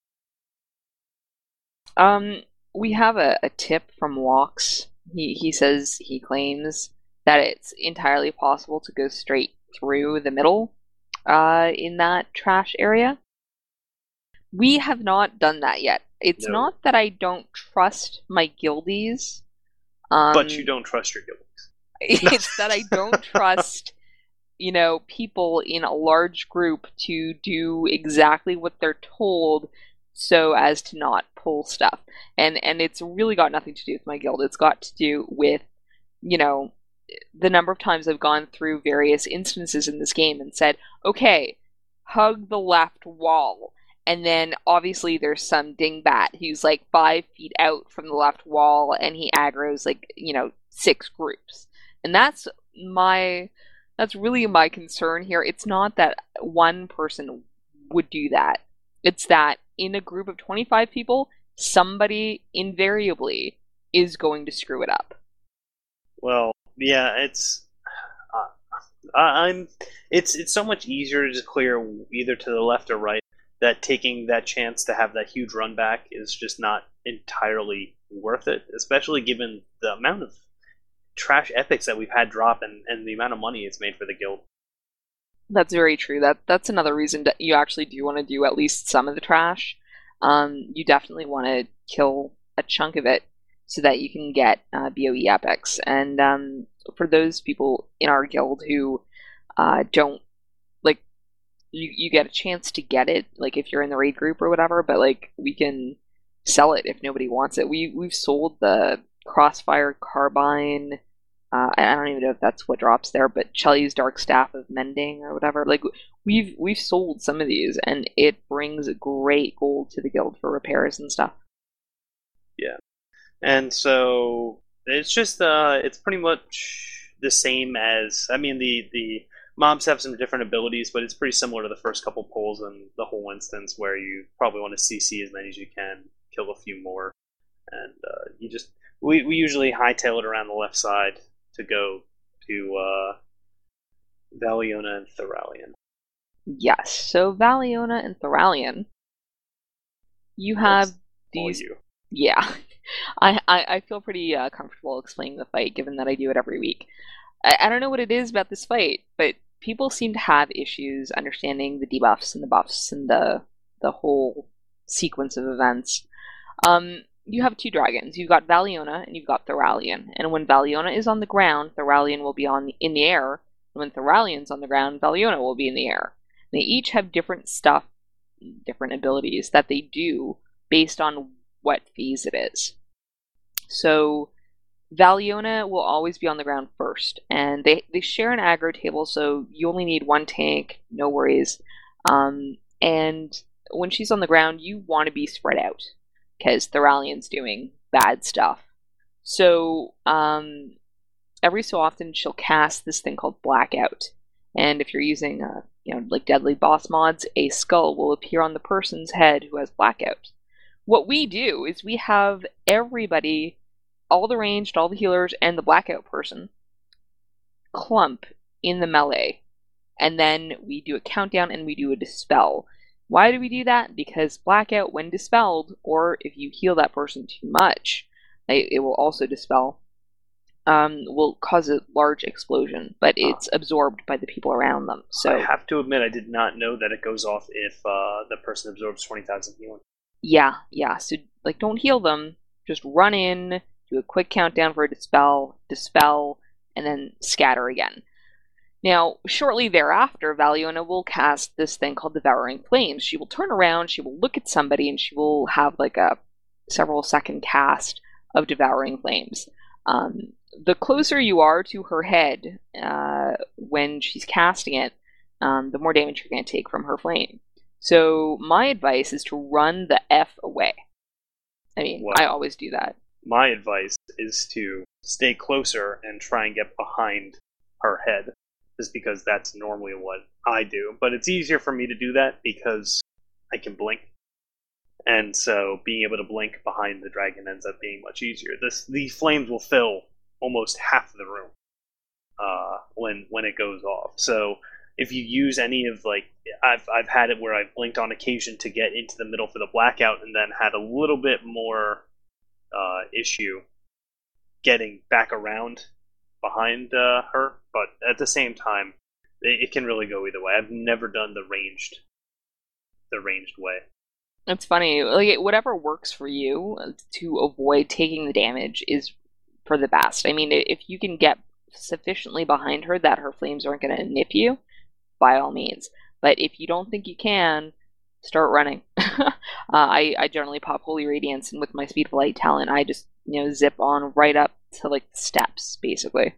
We have a tip from Walks. He says, he claims that it's entirely possible to go straight through the middle in that trash area. We have not done that yet. It's not that I don't trust my guildies. But you don't trust your guildies. It's that I don't trust, people in a large group to do exactly what they're told so as to not pull stuff. And it's really got nothing to do with my guild. It's got to do with, the number of times I've gone through various instances in this game and said, okay, hug the left wall. And then, obviously, there's some dingbat who's, 5 feet out from the left wall, and he aggroes, 6 groups. And that's really my concern here. It's not that one person would do that. It's that in a group of 25 people, somebody invariably is going to screw it up. Well, yeah, it's so much easier to just clear either to the left or right, that taking that chance to have that huge run back is just not entirely worth it, especially given the amount of trash epics that we've had drop and the amount of money it's made for the guild. That's very true. That's another reason that you actually do want to do at least some of the trash. You definitely want to kill a chunk of it so that you can get BOE epics. And for those people in our guild who don't, you get a chance to get it, if you're in the raid group or whatever, but we can sell it if nobody wants it. We've sold the Crossfire Carbine. I don't even know if that's what drops there, but Shelly's Dark Staff of Mending or whatever. We've sold some of these, and it brings great gold to the guild for repairs and stuff. Yeah, and so it's just it's pretty much the same as, the mobs have some different abilities, but it's pretty similar to the first couple pulls and the whole instance, where you probably want to CC as many as you can, kill a few more, and we usually hightail it around the left side to go to Valiona and Thoralion. Yes, so Valiona and Thoralion, you have these... Yeah, I feel pretty comfortable explaining the fight, given that I do it every week. I don't know what it is about this fight, but people seem to have issues understanding the debuffs and the buffs and the whole sequence of events. You have 2 dragons. You've got Valiona and you've got Thoralion. And when Valiona is on the ground, Thoralion will be in the air. And when Thoralion's on the ground, Valiona will be in the air. They each have different stuff, different abilities that they do based on what phase it is. So Valiona will always be on the ground first, and they share an aggro table, so you only need one tank, no worries. And when she's on the ground, you want to be spread out, because Thoralian's doing bad stuff. So every so often she'll cast this thing called Blackout, and if you're using like Deadly Boss mods, a skull will appear on the person's head who has Blackout. What we do is we have everybody, all the ranged, all the healers, and the Blackout person clump in the melee. And then we do a countdown and we do a dispel. Why do we do that? Because Blackout, when dispelled, or if you heal that person too much, it will also dispel, will cause a large explosion, but it's absorbed by the people around them. So I have to admit, I did not know that it goes off if the person absorbs 20,000 healing. Yeah. So, don't heal them. Just run in, do a quick countdown for a dispel, and then scatter again. Now, shortly thereafter, Valiona will cast this thing called Devouring Flames. She will turn around, she will look at somebody, and she will have a several second cast of Devouring Flames. The closer you are to her head when she's casting it, the more damage you're going to take from her flame. So my advice is to run the F away. I mean, I always do that. My advice is to stay closer and try and get behind her head, just because that's normally what I do. But it's easier for me to do that because I can blink. And so being able to blink behind the dragon ends up being much easier. These flames will fill almost half the room when it goes off. So if you use any of I've had it where I've blinked on occasion to get into the middle for the blackout, and then had a little bit more issue getting back around behind her. But at the same time, it can really go either way. I've never done the ranged way. It's funny, whatever works for you to avoid taking the damage is for the best. I mean, if you can get sufficiently behind her that her flames aren't going to nip you, by all means. But if you don't think you can, start running. I generally pop Holy Radiance, and with my Speed of Light talent, I just zip on right up to the steps, basically.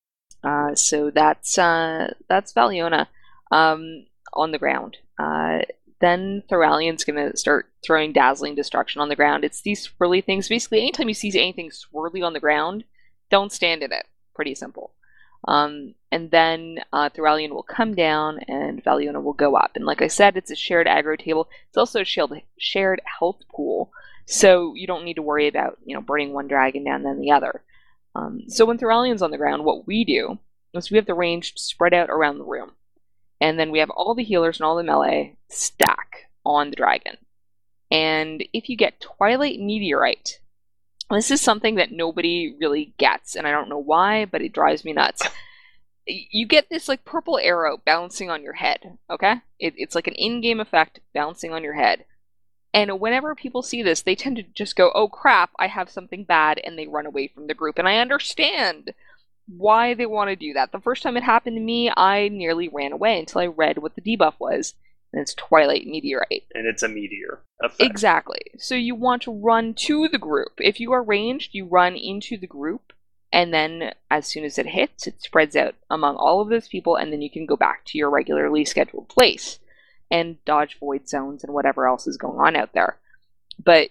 So that's Valiona on the ground. Then Thoralian's going to start throwing Dazzling Destruction on the ground. It's these swirly things. Basically, anytime you see anything swirly on the ground, don't stand in it. Pretty simple. And then Thoralian will come down and Valiona will go up. And like I said, it's a shared aggro table. It's also a shared health pool. So you don't need to worry about, burning one dragon down then the other. So when Thoralian's on the ground, what we do is we have the ranged spread out around the room. And then we have all the healers and all the melee stack on the dragon. And if you get Twilight Meteorite, this is something that nobody really gets, and I don't know why, but it drives me nuts. You get this purple arrow bouncing on your head, okay? It's like an in-game effect bouncing on your head. And whenever people see this, they tend to just go, oh crap, I have something bad, and they run away from the group. And I understand why they want to do that. The first time it happened to me, I nearly ran away until I read what the debuff was. And it's Twilight Meteorite. And it's a meteor effect. Exactly. So you want to run to the group. If you are ranged, you run into the group, and then as soon as it hits, it spreads out among all of those people, and then you can go back to your regularly scheduled place and dodge void zones and whatever else is going on out there. But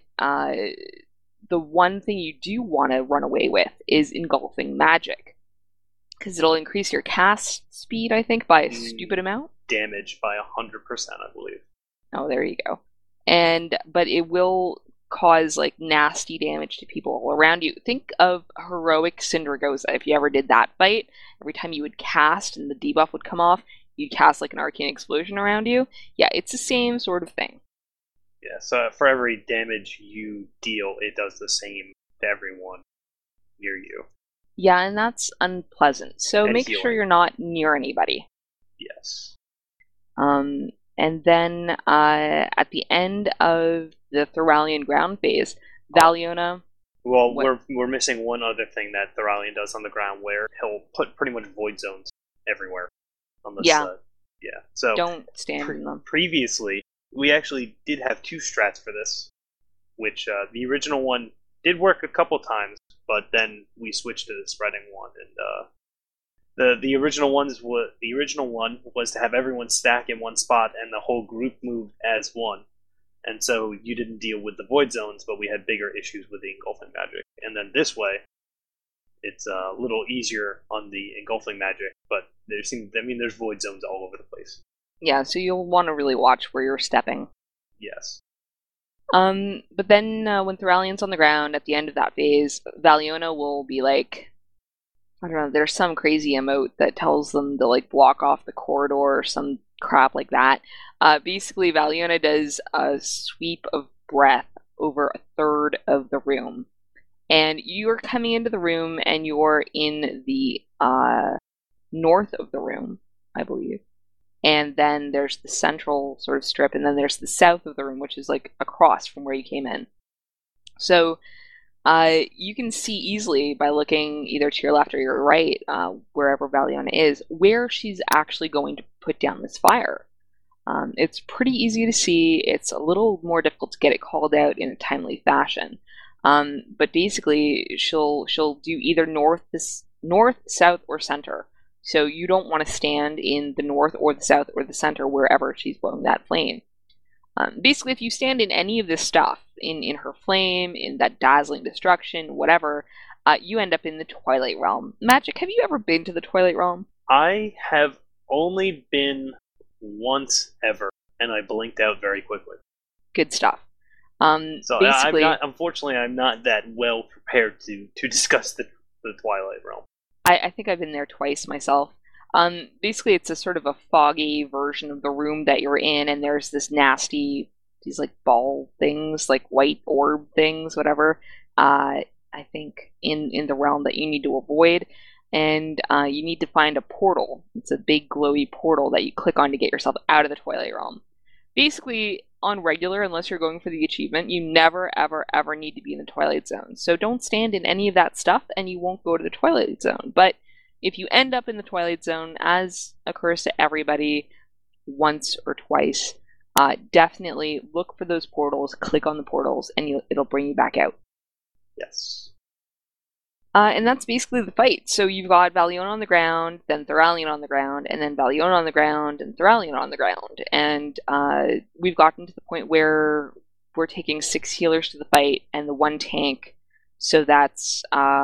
the one thing you do want to run away with is Engulfing Magic, because it'll increase your cast speed, I think, by a stupid amount. Damage by 100%, I believe. Oh, there you go. But it will cause nasty damage to people all around you. Think of Heroic Syndragosa. If you ever did that fight, every time you would cast and the debuff would come off, you'd cast an Arcane Explosion around you. Yeah, it's the same sort of thing. Yeah, so for every damage you deal, it does the same to everyone near you. Yeah, and that's unpleasant. So and make healing. sure you're not near anybody. Yes. And then at the end of the Thoralian ground phase, Valiona... Well, we're missing one other thing that Thoralian does on the ground, where he'll put pretty much void zones everywhere on the side. Yeah. So don't stand in them. Previously, we actually did have two strats for this, which the original one did work a couple times, but then we switched to the spreading one, and the original one was to have everyone stack in one spot and the whole group moved as one. And so you didn't deal with the void zones, but we had bigger issues with the engulfing magic. And then this way, it's a little easier on the engulfing magic, but there's void zones all over the place. Yeah, so you'll want to really watch where you're stepping. Yes. But then when Thoralian's on the ground at the end of that phase, Valiona will be like, I don't know, there's some crazy emote that tells them to like block off the corridor or some crap like that. Basically, Valiona does a sweep of breath over a third of the room. And you're coming into the room and you're in the north of the room, I believe. And then there's the central sort of strip, and then there's the south of the room, which is like across from where you came in. So you can see easily by looking either to your left or your right, wherever Valiona is, where she's actually going to put down this fire. It's pretty easy to see. It's a little more difficult to get it called out in a timely fashion. But basically, she'll do either north, south, or center. So you don't want to stand in the north or the south or the center wherever she's blowing that flame. Basically, if you stand in any of this stuff, in her flame, in that dazzling destruction, whatever, you end up in the Twilight Realm. Magic, have you ever been to the Twilight Realm? I have only been once ever, and I blinked out very quickly. Good stuff. So basically, unfortunately, I'm not that well prepared to discuss the Twilight Realm. I think I've been there twice myself. Basically, it's a sort of a foggy version of the room that you're in, and there's this nasty, these like ball things, like white orb things, whatever. I think in the realm that you need to avoid, and you need to find a portal. It's a big glowy portal that you click on to get yourself out of the Twilight Realm. Basically, on regular, unless you're going for the achievement, you never, ever, ever need to be in the Twilight Zone. So don't stand in any of that stuff, and you won't go to the Twilight Zone. But if you end up in the Twilight Zone, as occurs to everybody once or twice, definitely look for those portals, click on the portals, and it'll bring you back out. Yes. And that's basically the fight. So you've got Valiona on the ground, then Thoralion on the ground, and then Valiona on the ground, and Thoralion on the ground. And we've gotten to the point where we're taking 6 healers to the fight, and the 1 tank. So that's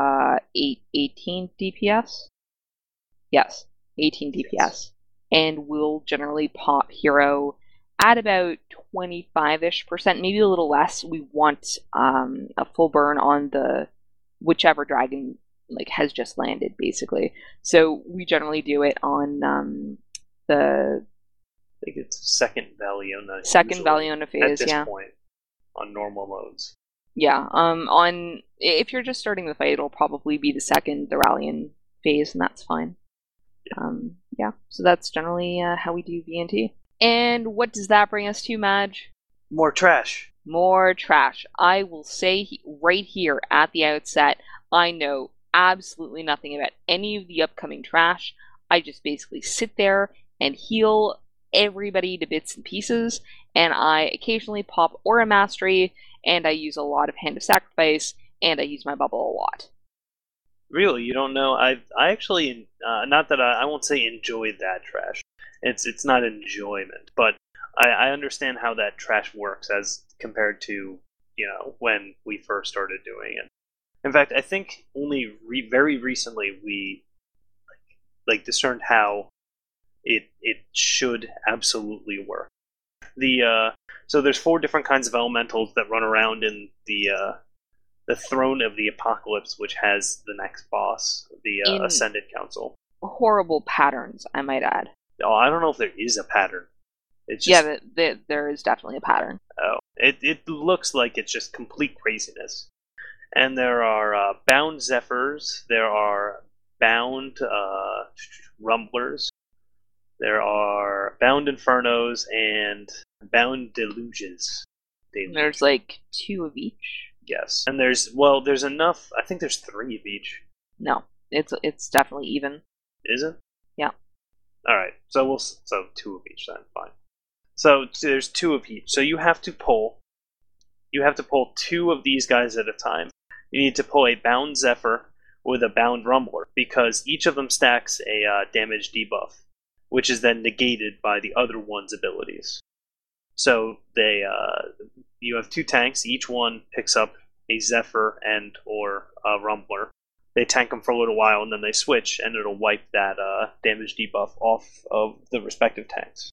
18 DPS? Yes, 18 DPS. Yes. And we'll generally pop hero at about 25-ish%, maybe a little less. We want a full burn on the whichever dragon like has just landed, basically. So we generally do it on the I think it's second Valiona phase at this point on normal modes. Yeah. On if you're just starting the fight, it'll probably be the second Thoralion phase, and that's fine. Yeah. So that's generally how we do VNT. And what does that bring us to, Madge? More trash. More trash. I will say right here at the outset, I know absolutely nothing about any of the upcoming trash. I just basically sit there and heal everybody to bits and pieces, and I occasionally pop Aura Mastery, and I use a lot of Hand of Sacrifice, and I use my bubble a lot. Really? You don't know? I actually, not that I won't say enjoy that trash. It's not enjoyment, but I understand how that trash works as compared to, when we first started doing it. In fact, I think only very recently we discerned how it should absolutely work. So there's 4 different kinds of elementals that run around in the Throne of the Apocalypse, which has the next boss, the Ascended Council. Horrible patterns, I might add. Oh, I don't know if there is a pattern. It's just, there is definitely a pattern. Oh, it looks like it's just complete craziness. And there are bound Zephyrs, there are bound Rumblers, there are bound Infernos, and bound Deluges. There's like 2 of each. Yes, and there's enough. I think there's 3 of each. No, it's definitely even. Is it? Yeah. All right, so 2 of each then. Fine. So there's 2 of each. So you have to pull 2 of these guys at a time. you need to pull a Bound Zephyr with a Bound Rumbler, because each of them stacks a damage debuff, which is then negated by the other one's abilities. So you have 2 tanks, each one picks up a Zephyr and or a Rumbler. They tank them for a little while, and then they switch, and it'll wipe that damage debuff off of the respective tanks.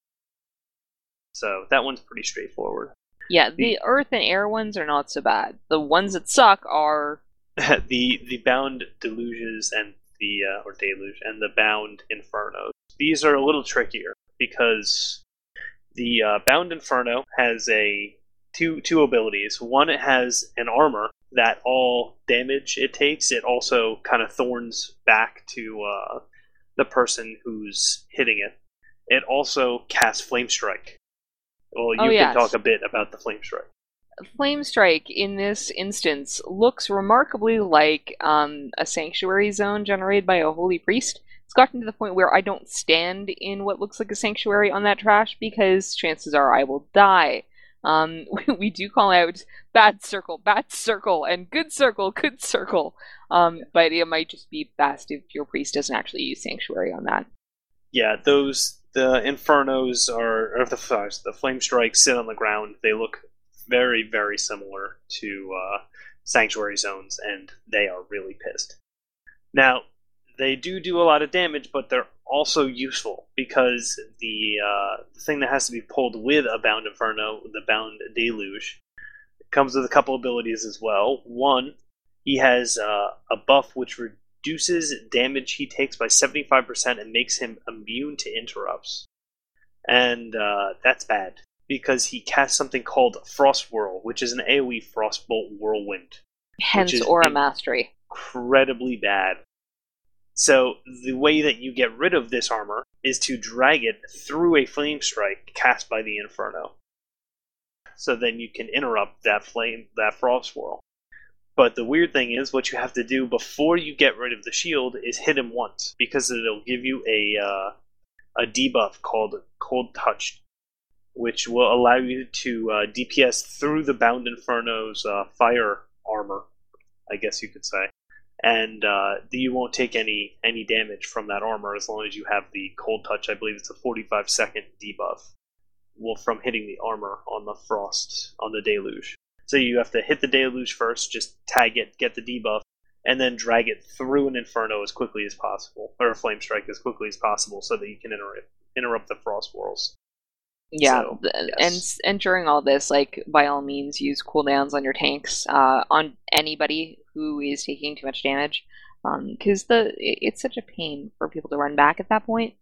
So that one's pretty straightforward. Yeah, the earth and air ones are not so bad. The ones that suck are the Bound Deluges and or Deluge and the Bound Infernos. These are a little trickier because the Bound Inferno has two abilities. One, it has an armor that all damage it takes, it also kind of thorns back to the person who's hitting it. It also casts Flame Strike. Well, you can talk a bit about the Flame Strike. Flame Strike in this instance looks remarkably like a sanctuary zone generated by a holy priest. It's gotten to the point where I don't stand in what looks like a sanctuary on that trash because chances are I will die. We do call out bad circle, and good circle, good circle. But it might just be best if your priest doesn't actually use sanctuary on that. Yeah, the Infernos or the Flame Strikes sit on the ground. They look very, very similar to Sanctuary Zones, and they are really pissed. Now, they do a lot of damage, but they're also useful, because the thing that has to be pulled with a Bound Inferno, the Bound Deluge, comes with a couple abilities as well. One, he has a buff which reduces damage he takes by 75% and makes him immune to interrupts. And that's bad, because he casts something called Frost Whirl, which is an AoE Frostbolt Whirlwind. Hence Aura Mastery. Incredibly bad. So the way that you get rid of this armor is to drag it through a Flame Strike cast by the Inferno. So then you can interrupt that Frost Whirl. But the weird thing is, what you have to do before you get rid of the shield is hit him once, because it'll give you a debuff called Cold Touch, which will allow you to DPS through the Bound Inferno's fire armor, I guess you could say. And you won't take any damage from that armor as long as you have the Cold Touch. I believe it's a 45-second debuff from hitting the armor on the Frost, on the Deluge. So you have to hit the Deluge first, just tag it, get the debuff, and then drag it through an Inferno as quickly as possible, or a Flame Strike as quickly as possible, so that you can interrupt the Frost Whirls. Yeah, so, yes. and during all this, like, by all means, use cooldowns on your tanks, on anybody who is taking too much damage, because it's such a pain for people to run back at that point.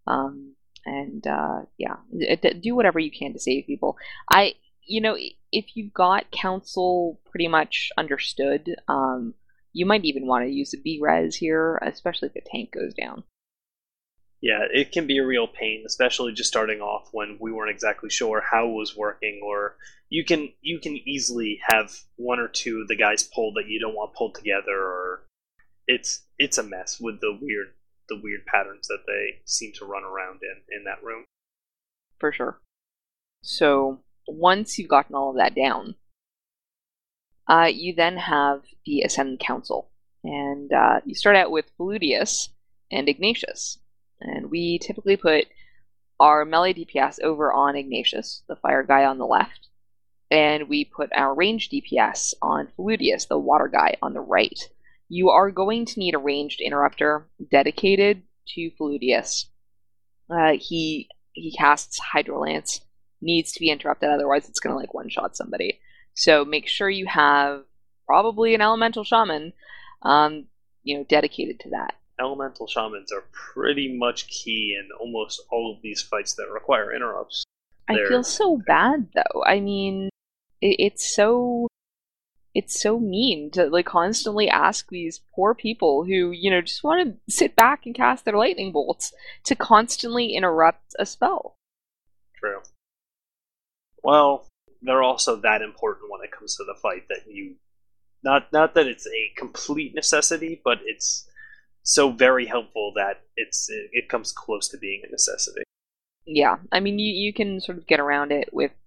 Do whatever you can to save people. If you've got Council pretty much understood, you might even want to use a B-Res here, especially if the tank goes down. Yeah, it can be a real pain, especially just starting off when we weren't exactly sure how it was working, or you can easily have one or two of the guys pulled that you don't want pulled together, or it's a mess with the weird patterns that they seem to run around in that room. For sure. So once you've gotten all of that down, you then have the Ascendant Council, and you start out with Feludius and Ignatius. And we typically put our melee DPS over on Ignatius, the fire guy on the left, and we put our ranged DPS on Feludius, the water guy, on the right. You are going to need a ranged interrupter dedicated to Feludius. He casts Hydrolance, needs to be interrupted, otherwise it's going to one-shot somebody. So make sure you have probably an Elemental Shaman, dedicated to that. Elemental Shamans are pretty much key in almost all of these fights that require interrupts. I feel so bad, though. I mean, it's so mean to constantly ask these poor people who just want to sit back and cast their lightning bolts to constantly interrupt a spell. True. Well, they're also that important when it comes to the fight that you not that it's a complete necessity, but it's so very helpful that it comes close to being a necessity. Yeah, I mean, you can sort of get around it with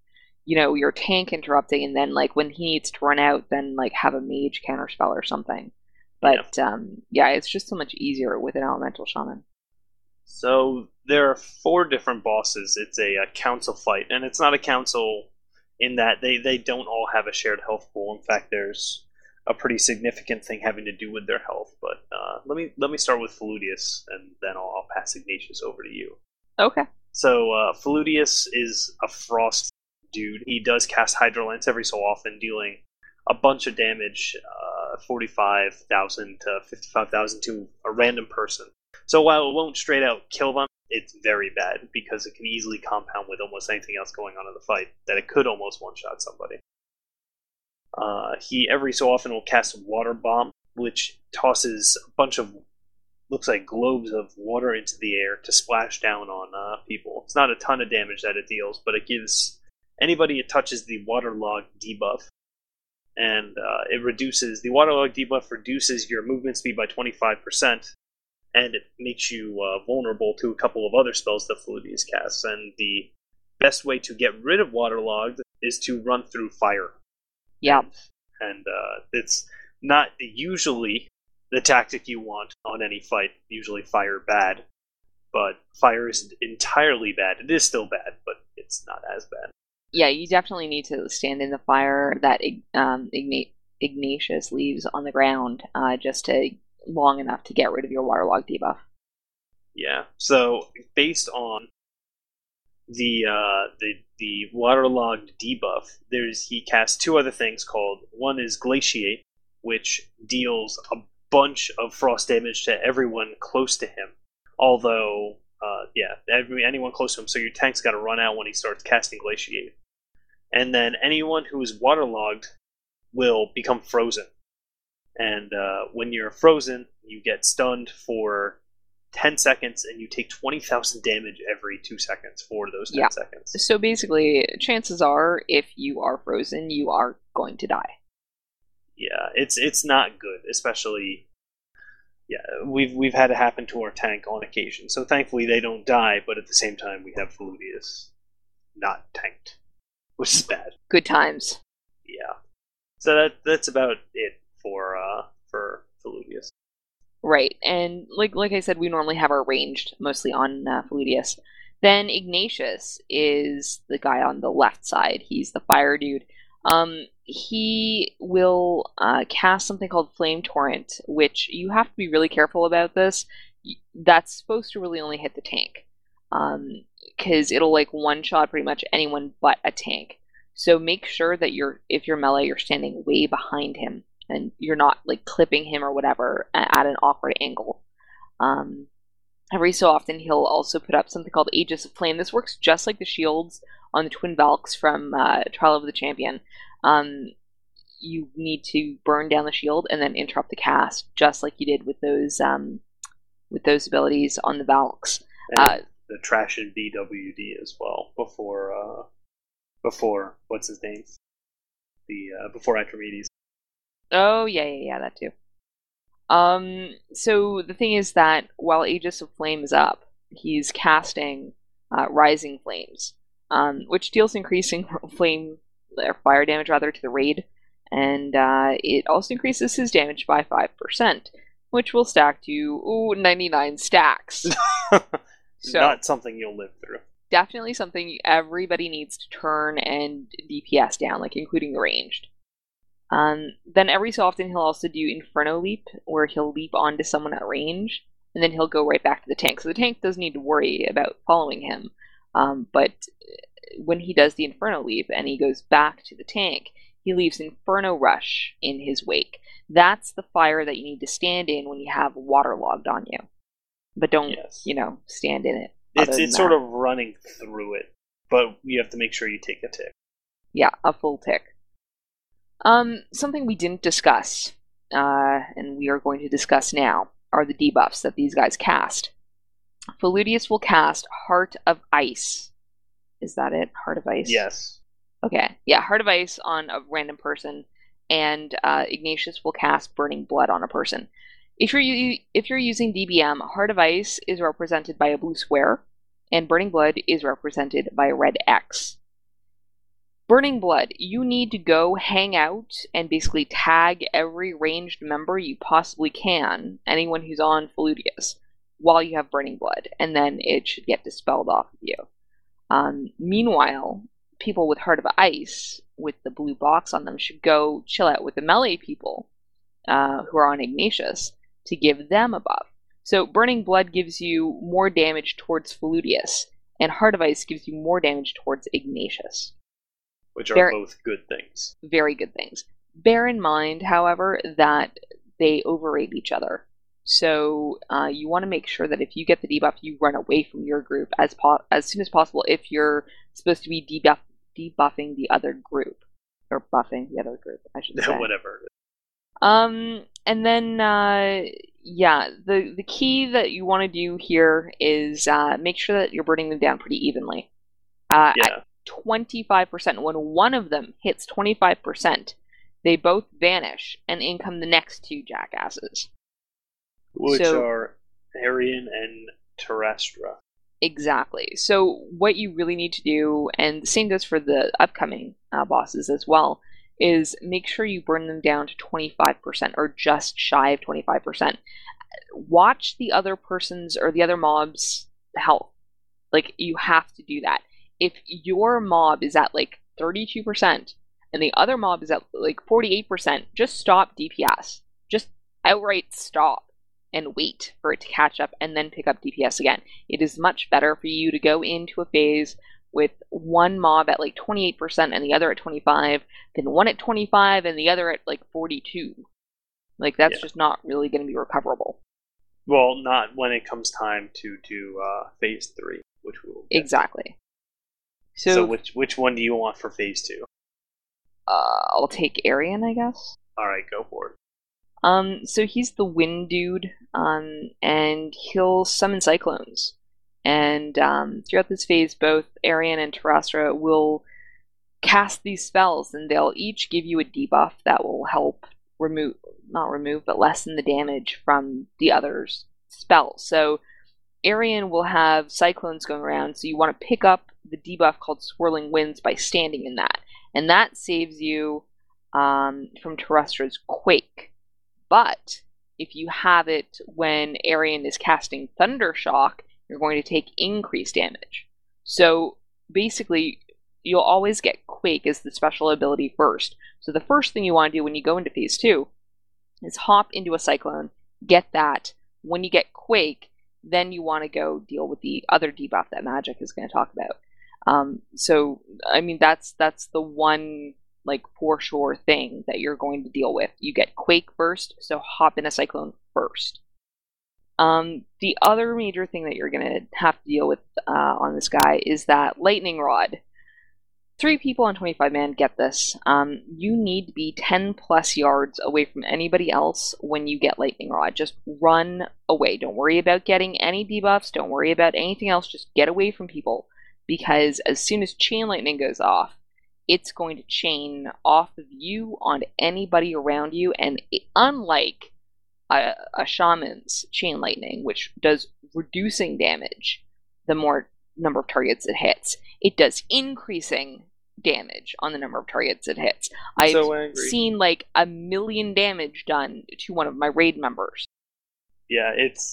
your tank interrupting, and then like when he needs to run out, then like have a mage counterspell or something. But it's just so much easier with an elemental shaman. So there are 4 different bosses. It's a council fight, and it's not a council in that they don't all have a shared health pool. In fact, there's a pretty significant thing having to do with their health. But let me start with Feludius, and then I'll pass Ignatius over to you. Okay. So Feludius is a frost dude. He does cast Hydrolance every so often, dealing a bunch of damage, 45,000 to 55,000 to a random person. So while it won't straight out kill them, it's very bad because it can easily compound with almost anything else going on in the fight, that it could almost one-shot somebody. He every so often will cast Water Bomb, which tosses a bunch of, looks like globes of water into the air to splash down on people. It's not a ton of damage that it deals, but it gives anybody it touches the waterlogged debuff. And the waterlogged debuff reduces your movement speed by 25%, and it makes you vulnerable to a couple of other spells that Feludius casts. And the best way to get rid of waterlogged is to run through fire. Yeah. And it's not usually the tactic you want on any fight. Usually fire bad, but fire isn't entirely bad. It is still bad, but it's not as bad. Yeah, you definitely need to stand in the fire that Ignatius leaves on the ground just long enough to get rid of your waterlogged debuff. Yeah, so based on the waterlogged debuff, he casts 2 other things called, one is Glaciate, which deals a bunch of frost damage to everyone close to him. Although, anyone close to him, so your tank's got to run out when he starts casting Glaciate. And then anyone who is waterlogged will become frozen. And when you're frozen, you get stunned for 10 seconds, and you take 20,000 damage every 2 seconds for those 10 seconds. So basically, chances are, if you are frozen, you are going to die. Yeah, it's not good, especially... Yeah, we've had it happen to our tank on occasion. So thankfully they don't die, but at the same time we have Feludius not tanked, which is bad. Good times. Yeah. So that's about it for Feludius. Right, and like I said, we normally have our ranged mostly on Feludius. Then Ignatius is the guy on the left side. He's the fire dude. He will cast something called Flame Torrent, which you have to be really careful about this. That's supposed to really only hit the tank, because it'll like one-shot pretty much anyone but a tank. So make sure that if you're melee, you're standing way behind him, and you're not like clipping him or whatever at an awkward angle. Every so often, he'll also put up something called Aegis of Flame. This works just like the shields on the Twin Valks from Trial of the Champion. You need to burn down the shield and then interrupt the cast, just like you did with those abilities on the Valks. The Trash and BWD as well before what's his name? Before Atramedes. Oh yeah, that too. So the thing is that while Aegis of Flame is up, he's casting Rising Flames, which deals increasing fire damage to the raid, and it also increases his damage by 5%, which will stack to 99 stacks. So, not something you'll live through. Definitely something everybody needs to turn and DPS down, like including the ranged. Then every so often he'll also do Inferno Leap, where he'll leap onto someone at range, and then he'll go right back to the tank. So the tank doesn't need to worry about following him. But when he does the Inferno Leap and he goes back to the tank, he leaves Inferno Rush in his wake. That's the fire that you need to stand in when you have waterlogged on you. But don't, stand in it. It's sort of running through it, but you have to make sure you take a tick. Yeah, a full tick. Something we didn't discuss, and we are going to discuss now, are the debuffs that these guys cast. Feludius will cast Heart of Ice. Is that it? Heart of Ice? Yes. Okay. Yeah, Heart of Ice on a random person, and Ignatius will cast Burning Blood on a person. If you're using DBM, Heart of Ice is represented by a blue square, and Burning Blood is represented by a red X. Burning Blood, you need to go hang out and basically tag every ranged member you possibly can, anyone who's on Feludius, while you have Burning Blood, and then it should get dispelled off of you. Meanwhile, people with Heart of Ice, with the blue box on them, should go chill out with the melee people who are on Ignatius to give them a buff. So Burning Blood gives you more damage towards Feludius, and Heart of Ice gives you more damage towards Ignatius. Which are both good things. Very good things. Bear in mind, however, that they overrate each other. So you want to make sure that if you get the debuff, you run away from your group as soon as possible if you're supposed to be debuffing the other group. Or buffing the other group, I should say. Whatever. And then, the key that you want to do here is make sure that you're burning them down pretty evenly. At 25%, when one of them hits 25%, they both vanish, and in come the next two jackasses. Which are Arian and Terrestra. Exactly. So what you really need to do, and the same goes for the upcoming bosses as well, is make sure you burn them down to 25%, or just shy of 25%. Watch the other person's, or the other mob's health. Like, you have to do that. If your mob is at like 32% and the other mob is at like 48%, just stop DPS. Just outright stop and wait for it to catch up and then pick up DPS again. It is much better for you to go into a phase with one mob at like 28% and the other at 25 than one at 25 and the other at like 42. Like, that's just not really going to be recoverable. Well, not when it comes time to do phase 3, which we will get. Exactly. So which one do you want for phase 2? I'll take Arian, I guess. Alright, go for it. So he's the wind dude, and he'll summon cyclones. And throughout this phase, both Arian and Terrestra will cast these spells, and they'll each give you a debuff that will help but lessen the damage from the other's spells. So Arian will have cyclones going around, so you want to pick up the debuff called Swirling Winds by standing in that. And that saves you from Terrestra's Quake. But if you have it when Arian is casting Thundershock, you're going to take increased damage. So basically, you'll always get Quake as the special ability first. So the first thing you want to do when you go into phase 2 is hop into a cyclone, get that. When you get Quake, then you want to go deal with the other debuff that Magic is going to talk about. So, I mean, that's the one, like, for sure thing that you're going to deal with. You get Quake first, so hop in a cyclone first. The other major thing that you're going to have to deal with on this guy is that Lightning Rod. 3 people on 25 man get this. You need to be 10 plus yards away from anybody else when you get Lightning Rod. Just run away. Don't worry about getting any debuffs. Don't worry about anything else. Just get away from people. Because as soon as Chain Lightning goes off, it's going to chain off of you onto anybody around you. And unlike a Shaman's Chain Lightning, which does reducing damage the more number of targets it hits, it does increasing damage on the number of targets it hits. I've seen like 1 million damage done to one of my raid members. Yeah,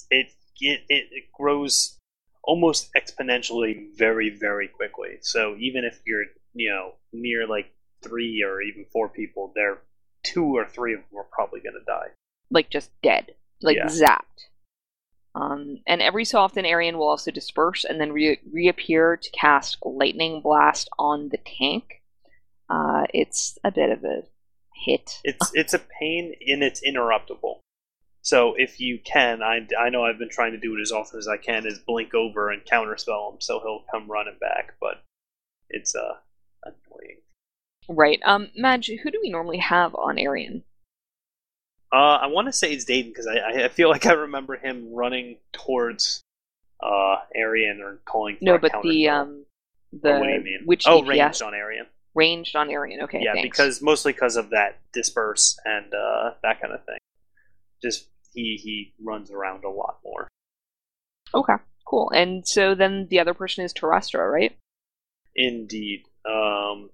it grows almost exponentially very, very quickly. So even if you're, near like 3 or even 4 people, 2 or 3 of them are probably going to die. Like just dead. Like zapped. And every so often, Arian will also disperse and then reappear to cast Lightning Blast on the tank. It's a bit of a hit. It's a pain, and it's interruptible. So if you can, I know I've been trying to do it as often as I can, is blink over and counterspell him, so he'll come running back. But it's annoying. Right. Madge, who do we normally have on Arian? I want to say it's Dayton, because I feel like I remember him running towards Arian or calling for a counterspell. The what do you mean? Which DPS? ranged On Arian. Ranged on Arian. Okay. Yeah, thanks. mostly because of that disperse and that kind of thing. Just he runs around a lot more. Okay, cool. And so then the other person is Terrestra, right? Indeed.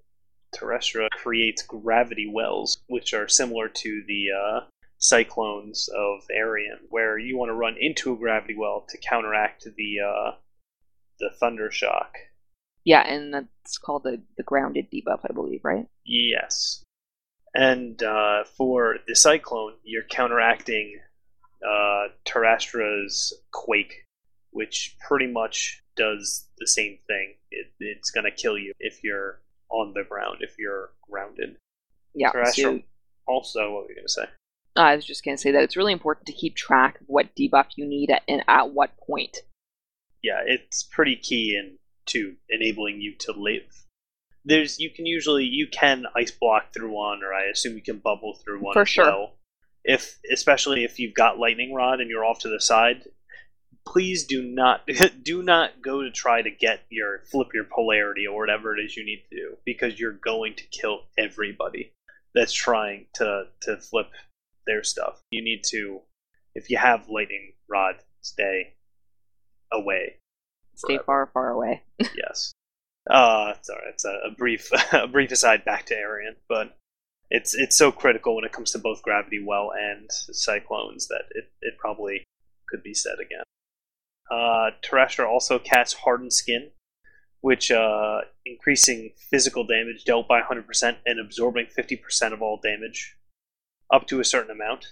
Terrestra creates gravity wells, which are similar to the cyclones of Arian, where you want to run into a gravity well to counteract the thunder shock. Yeah, and that's called the grounded debuff, I believe, right? Yes. And for the cyclone, you're counteracting Terrestra's quake, which pretty much does the same thing. It's going to kill you if you're on the ground, if you're grounded. Yeah. Terrestra also, what were you going to say? I was just going to say that it's really important to keep track of what debuff you need and at what point. Yeah, it's pretty key into enabling you to live. You can ice block through one, or I assume you can bubble through one for as sure. well. Especially if you've got lightning rod and you're off to the side, please do not go to try to flip your polarity or whatever it is you need to do, because you're going to kill everybody that's trying to flip their stuff. You need to, if you have lightning rod, stay away. Stay far, far away. Yes. Sorry, it's a brief aside back to Arian, but it's so critical when it comes to both gravity well and cyclones that it probably could be said again. Terrestra also casts Hardened Skin, which increasing physical damage dealt by 100% and absorbing 50% of all damage up to a certain amount.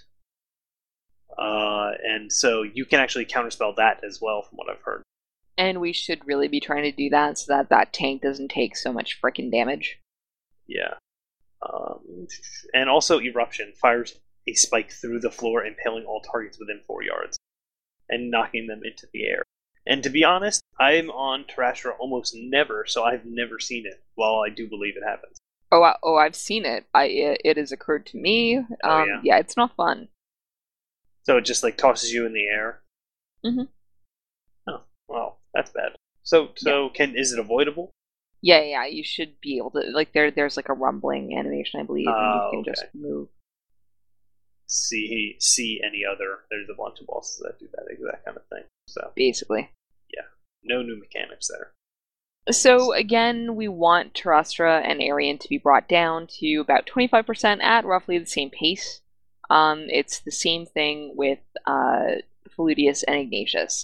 And so you can actually counterspell that as well, from what I've heard. And we should really be trying to do that so that tank doesn't take so much frickin' damage. Yeah. And also Eruption fires a spike through the floor, impaling all targets within 4 yards and knocking them into the air. And to be honest, I'm on Terrestra almost never, so I've never seen it, while I do believe it happens. I've seen it. It has occurred to me. Yeah, it's not fun. So it just tosses you in the air? Mm-hmm. Oh, well, that's bad. So is it avoidable? Yeah, you should be able to, there's a rumbling animation, I believe, and you can just move. See any other, there's a bunch of bosses that do that exact kind of thing. So basically. Yeah, no new mechanics there. So again, we want Terrestra and Arian to be brought down to about 25% at roughly the same pace. It's the same thing with Falutius and Ignatius.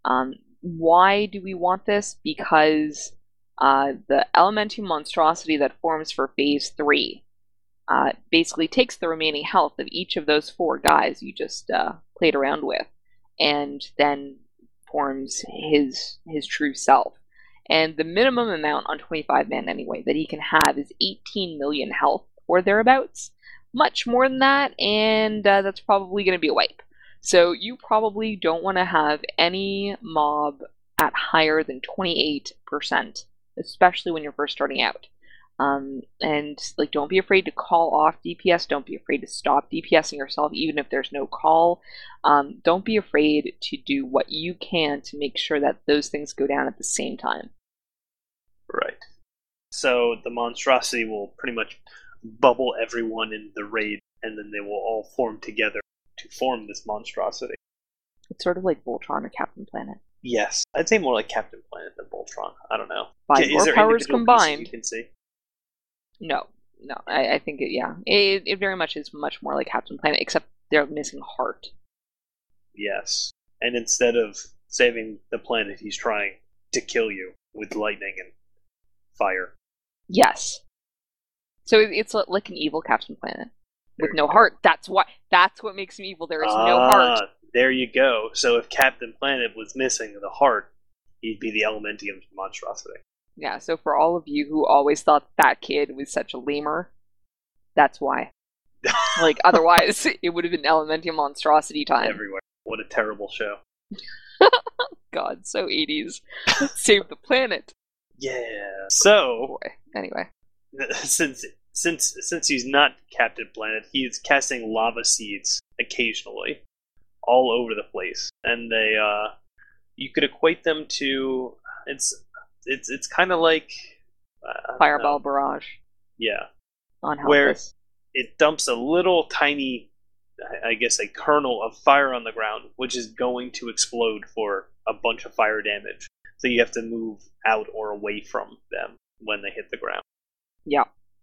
Why do we want this? Because the Elementum monstrosity that forms for Phase 3 basically takes the remaining health of each of those 4 guys you just played around with, and then forms his true self. And the minimum amount on 25 man anyway that he can have is 18 million health or thereabouts. Much more than that, and that's probably going to be a wipe. So you probably don't want to have any mob at higher than 28%, especially when you're first starting out. And don't be afraid to call off DPS. Don't be afraid to stop DPSing yourself, even if there's no call. Don't be afraid to do what you can to make sure that those things go down at the same time. Right. So the monstrosity will pretty much bubble everyone in the raid, and then they will all form together to form this monstrosity. It's sort of like Voltron or Captain Planet. Yes, I'd say more like Captain Planet than Voltron. I don't know. 5 more powers combined. You can see? No. I think it very much is much more like Captain Planet, except they're missing heart. Yes, and instead of saving the planet, he's trying to kill you with lightning and fire. Yes. So it's like an evil Captain Planet with no heart. That's what makes him evil. There is no heart. There you go. So if Captain Planet was missing the heart, he'd be the Elementium monstrosity. Yeah, so for all of you who always thought that kid was such a lamer, that's why. Otherwise, it would have been Elementium monstrosity time. Everywhere. What a terrible show. God, so 80s. Save the planet. Yeah. So, boy. Anyway. Since he's not Captain Planet, he's casting lava seeds occasionally all over the place, and they you could equate them to it's kind of like Fireball Barrage. Yeah, on Helpless. Where it dumps a little tiny, I guess, a kernel of fire on the ground, which is going to explode for a bunch of fire damage. So you have to move out or away from them when they hit the ground. Yeah.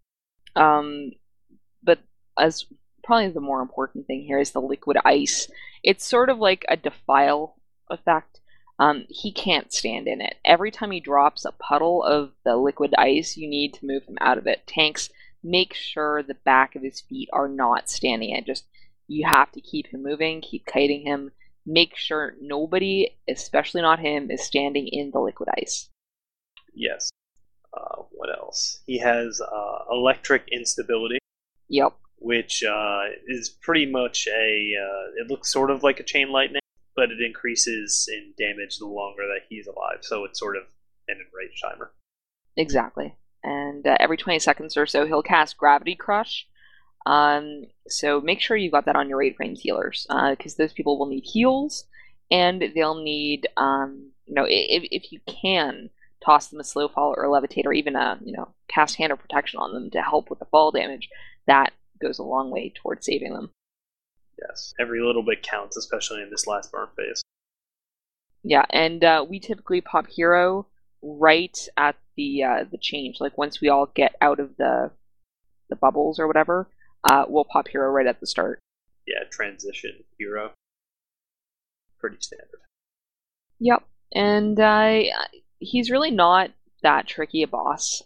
But as probably the more important thing here is the liquid ice. It's sort of like a defile effect. He can't stand in it. Every time he drops a puddle of the liquid ice, you need to move him out of it. Tanks, make sure the back of his feet are not standing in it. You have to keep him moving, keep kiting him. Make sure nobody, especially not him, is standing in the liquid ice. Yes. What else? He has electric instability. Yep. Which is pretty much it looks sort of like a chain lightning, but it increases in damage the longer that he's alive, so it's sort of an enraged timer. Exactly. And every 20 seconds or so, he'll cast Gravity Crush. So make sure you've got that on your Raid Frames healers, because those people will need heals, and they'll need, if you can, toss them a slow fall or levitate, or even cast Hand of Protection on them to help with the fall damage. That goes a long way towards saving them. Yes, every little bit counts, especially in this last burn phase. Yeah, and we typically pop Hero right at the change. Like once we all get out of the bubbles or whatever, we'll pop Hero right at the start. Yeah, transition Hero. Pretty standard. Yep, and he's really not that tricky a boss.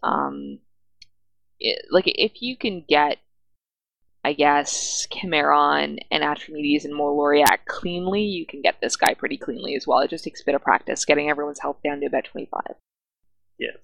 If you can get, I guess, Chimeron and Atramedes and Moloriac cleanly, you can get this guy pretty cleanly as well. It just takes a bit of practice, getting everyone's health down to about 25. Yeah,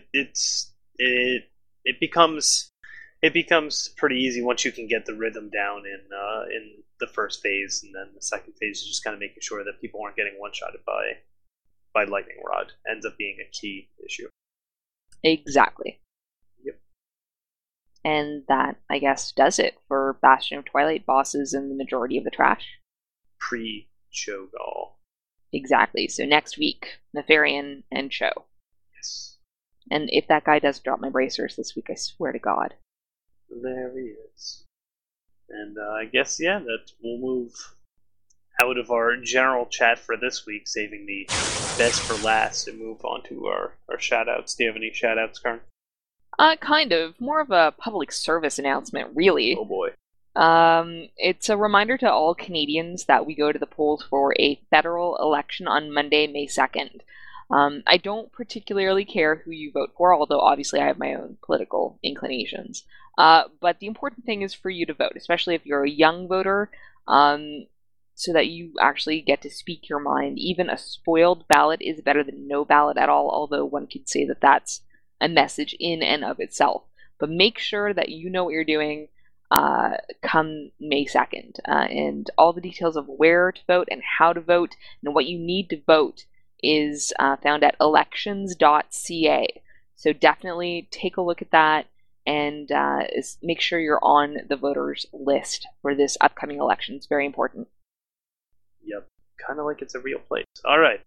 it becomes pretty easy once you can get the rhythm down in the first phase, and then the second phase is just kind of making sure that people aren't getting one-shotted by Lightning Rod. Ends up being a key issue. Exactly. Yep. And that, I guess, does it for Bastion of Twilight bosses and the majority of the trash. Pre-Cho'Gall. Exactly. So next week, Nefarian and Cho. Yes. And if that guy does drop my bracers this week, I swear to God. There he is. And I guess, that we'll move out of our general chat for this week, saving the best for last, and move on to our shout-outs. Do you have any shout-outs, Karn? Kind of. More of a public service announcement, really. Oh boy. It's a reminder to all Canadians that we go to the polls for a federal election on Monday, May 2nd. I don't particularly care who you vote for, although obviously I have my own political inclinations. But the important thing is for you to vote, especially if you're a young voter, so that you actually get to speak your mind. Even a spoiled ballot is better than no ballot at all, although one could say that that's a message in and of itself. But make sure that you know what you're doing come May 2nd. And all the details of where to vote and how to vote and what you need to vote is found at elections.ca. So definitely take a look at that and make sure you're on the voters list for this upcoming election. It's very important. Yep. Kind of like it's a real place. All right.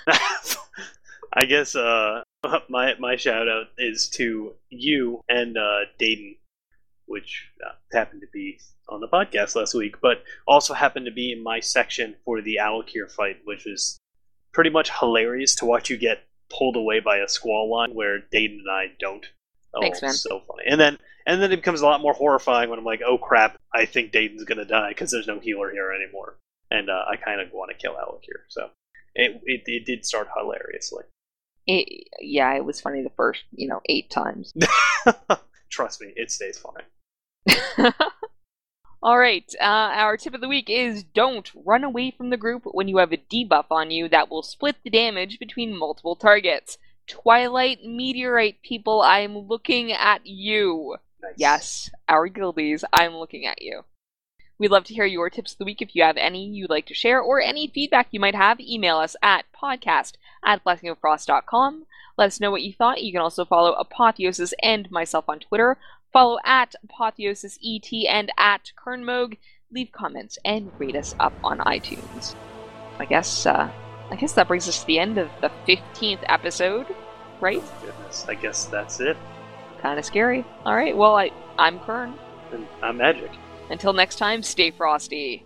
I guess my shout out is to you and Dayton, which happened to be on the podcast last week, but also happened to be in my section for the Alakir fight, which is pretty much hilarious to watch you get pulled away by a squall line where Dayton and I don't. Oh, thanks, man. It's so funny. And then it becomes a lot more horrifying when I'm like, oh crap, I think Dayton's gonna die because there's no healer here anymore. And I kind of want to kill Alakir. So it did start hilariously. It was funny the first, 8 times. Trust me, it stays funny. All right, our tip of the week is don't run away from the group when you have a debuff on you that will split the damage between multiple targets. Twilight Meteorite people, I'm looking at you. Nice. Yes, our guildies, I'm looking at you. We'd love to hear your tips of the week. If you have any you'd like to share or any feedback you might have, email us at podcast@blessingofrost.com. Let us know what you thought. You can also follow Apotheosis and myself on Twitter. Follow at ApotheosisET and at Kernmoog. Leave comments and rate us up on iTunes. I guess that brings us to the end of the 15th episode, right? Goodness, I guess that's it. Kind of scary. All right, well, I'm Kern. And I'm Magic. Until next time, stay frosty.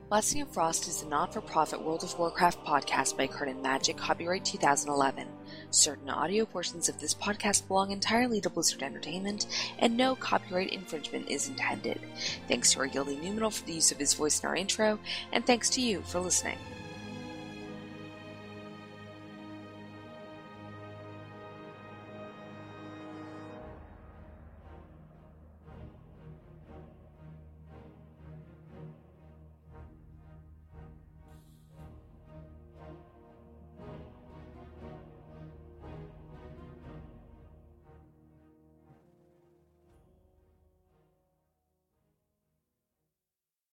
Blessing of Frost is a not-for-profit World of Warcraft podcast by Curtin Magic, copyright 2011. Certain audio portions of this podcast belong entirely to Blizzard Entertainment, and no copyright infringement is intended. Thanks to our Gilding Numenal for the use of his voice in our intro, and thanks to you for listening.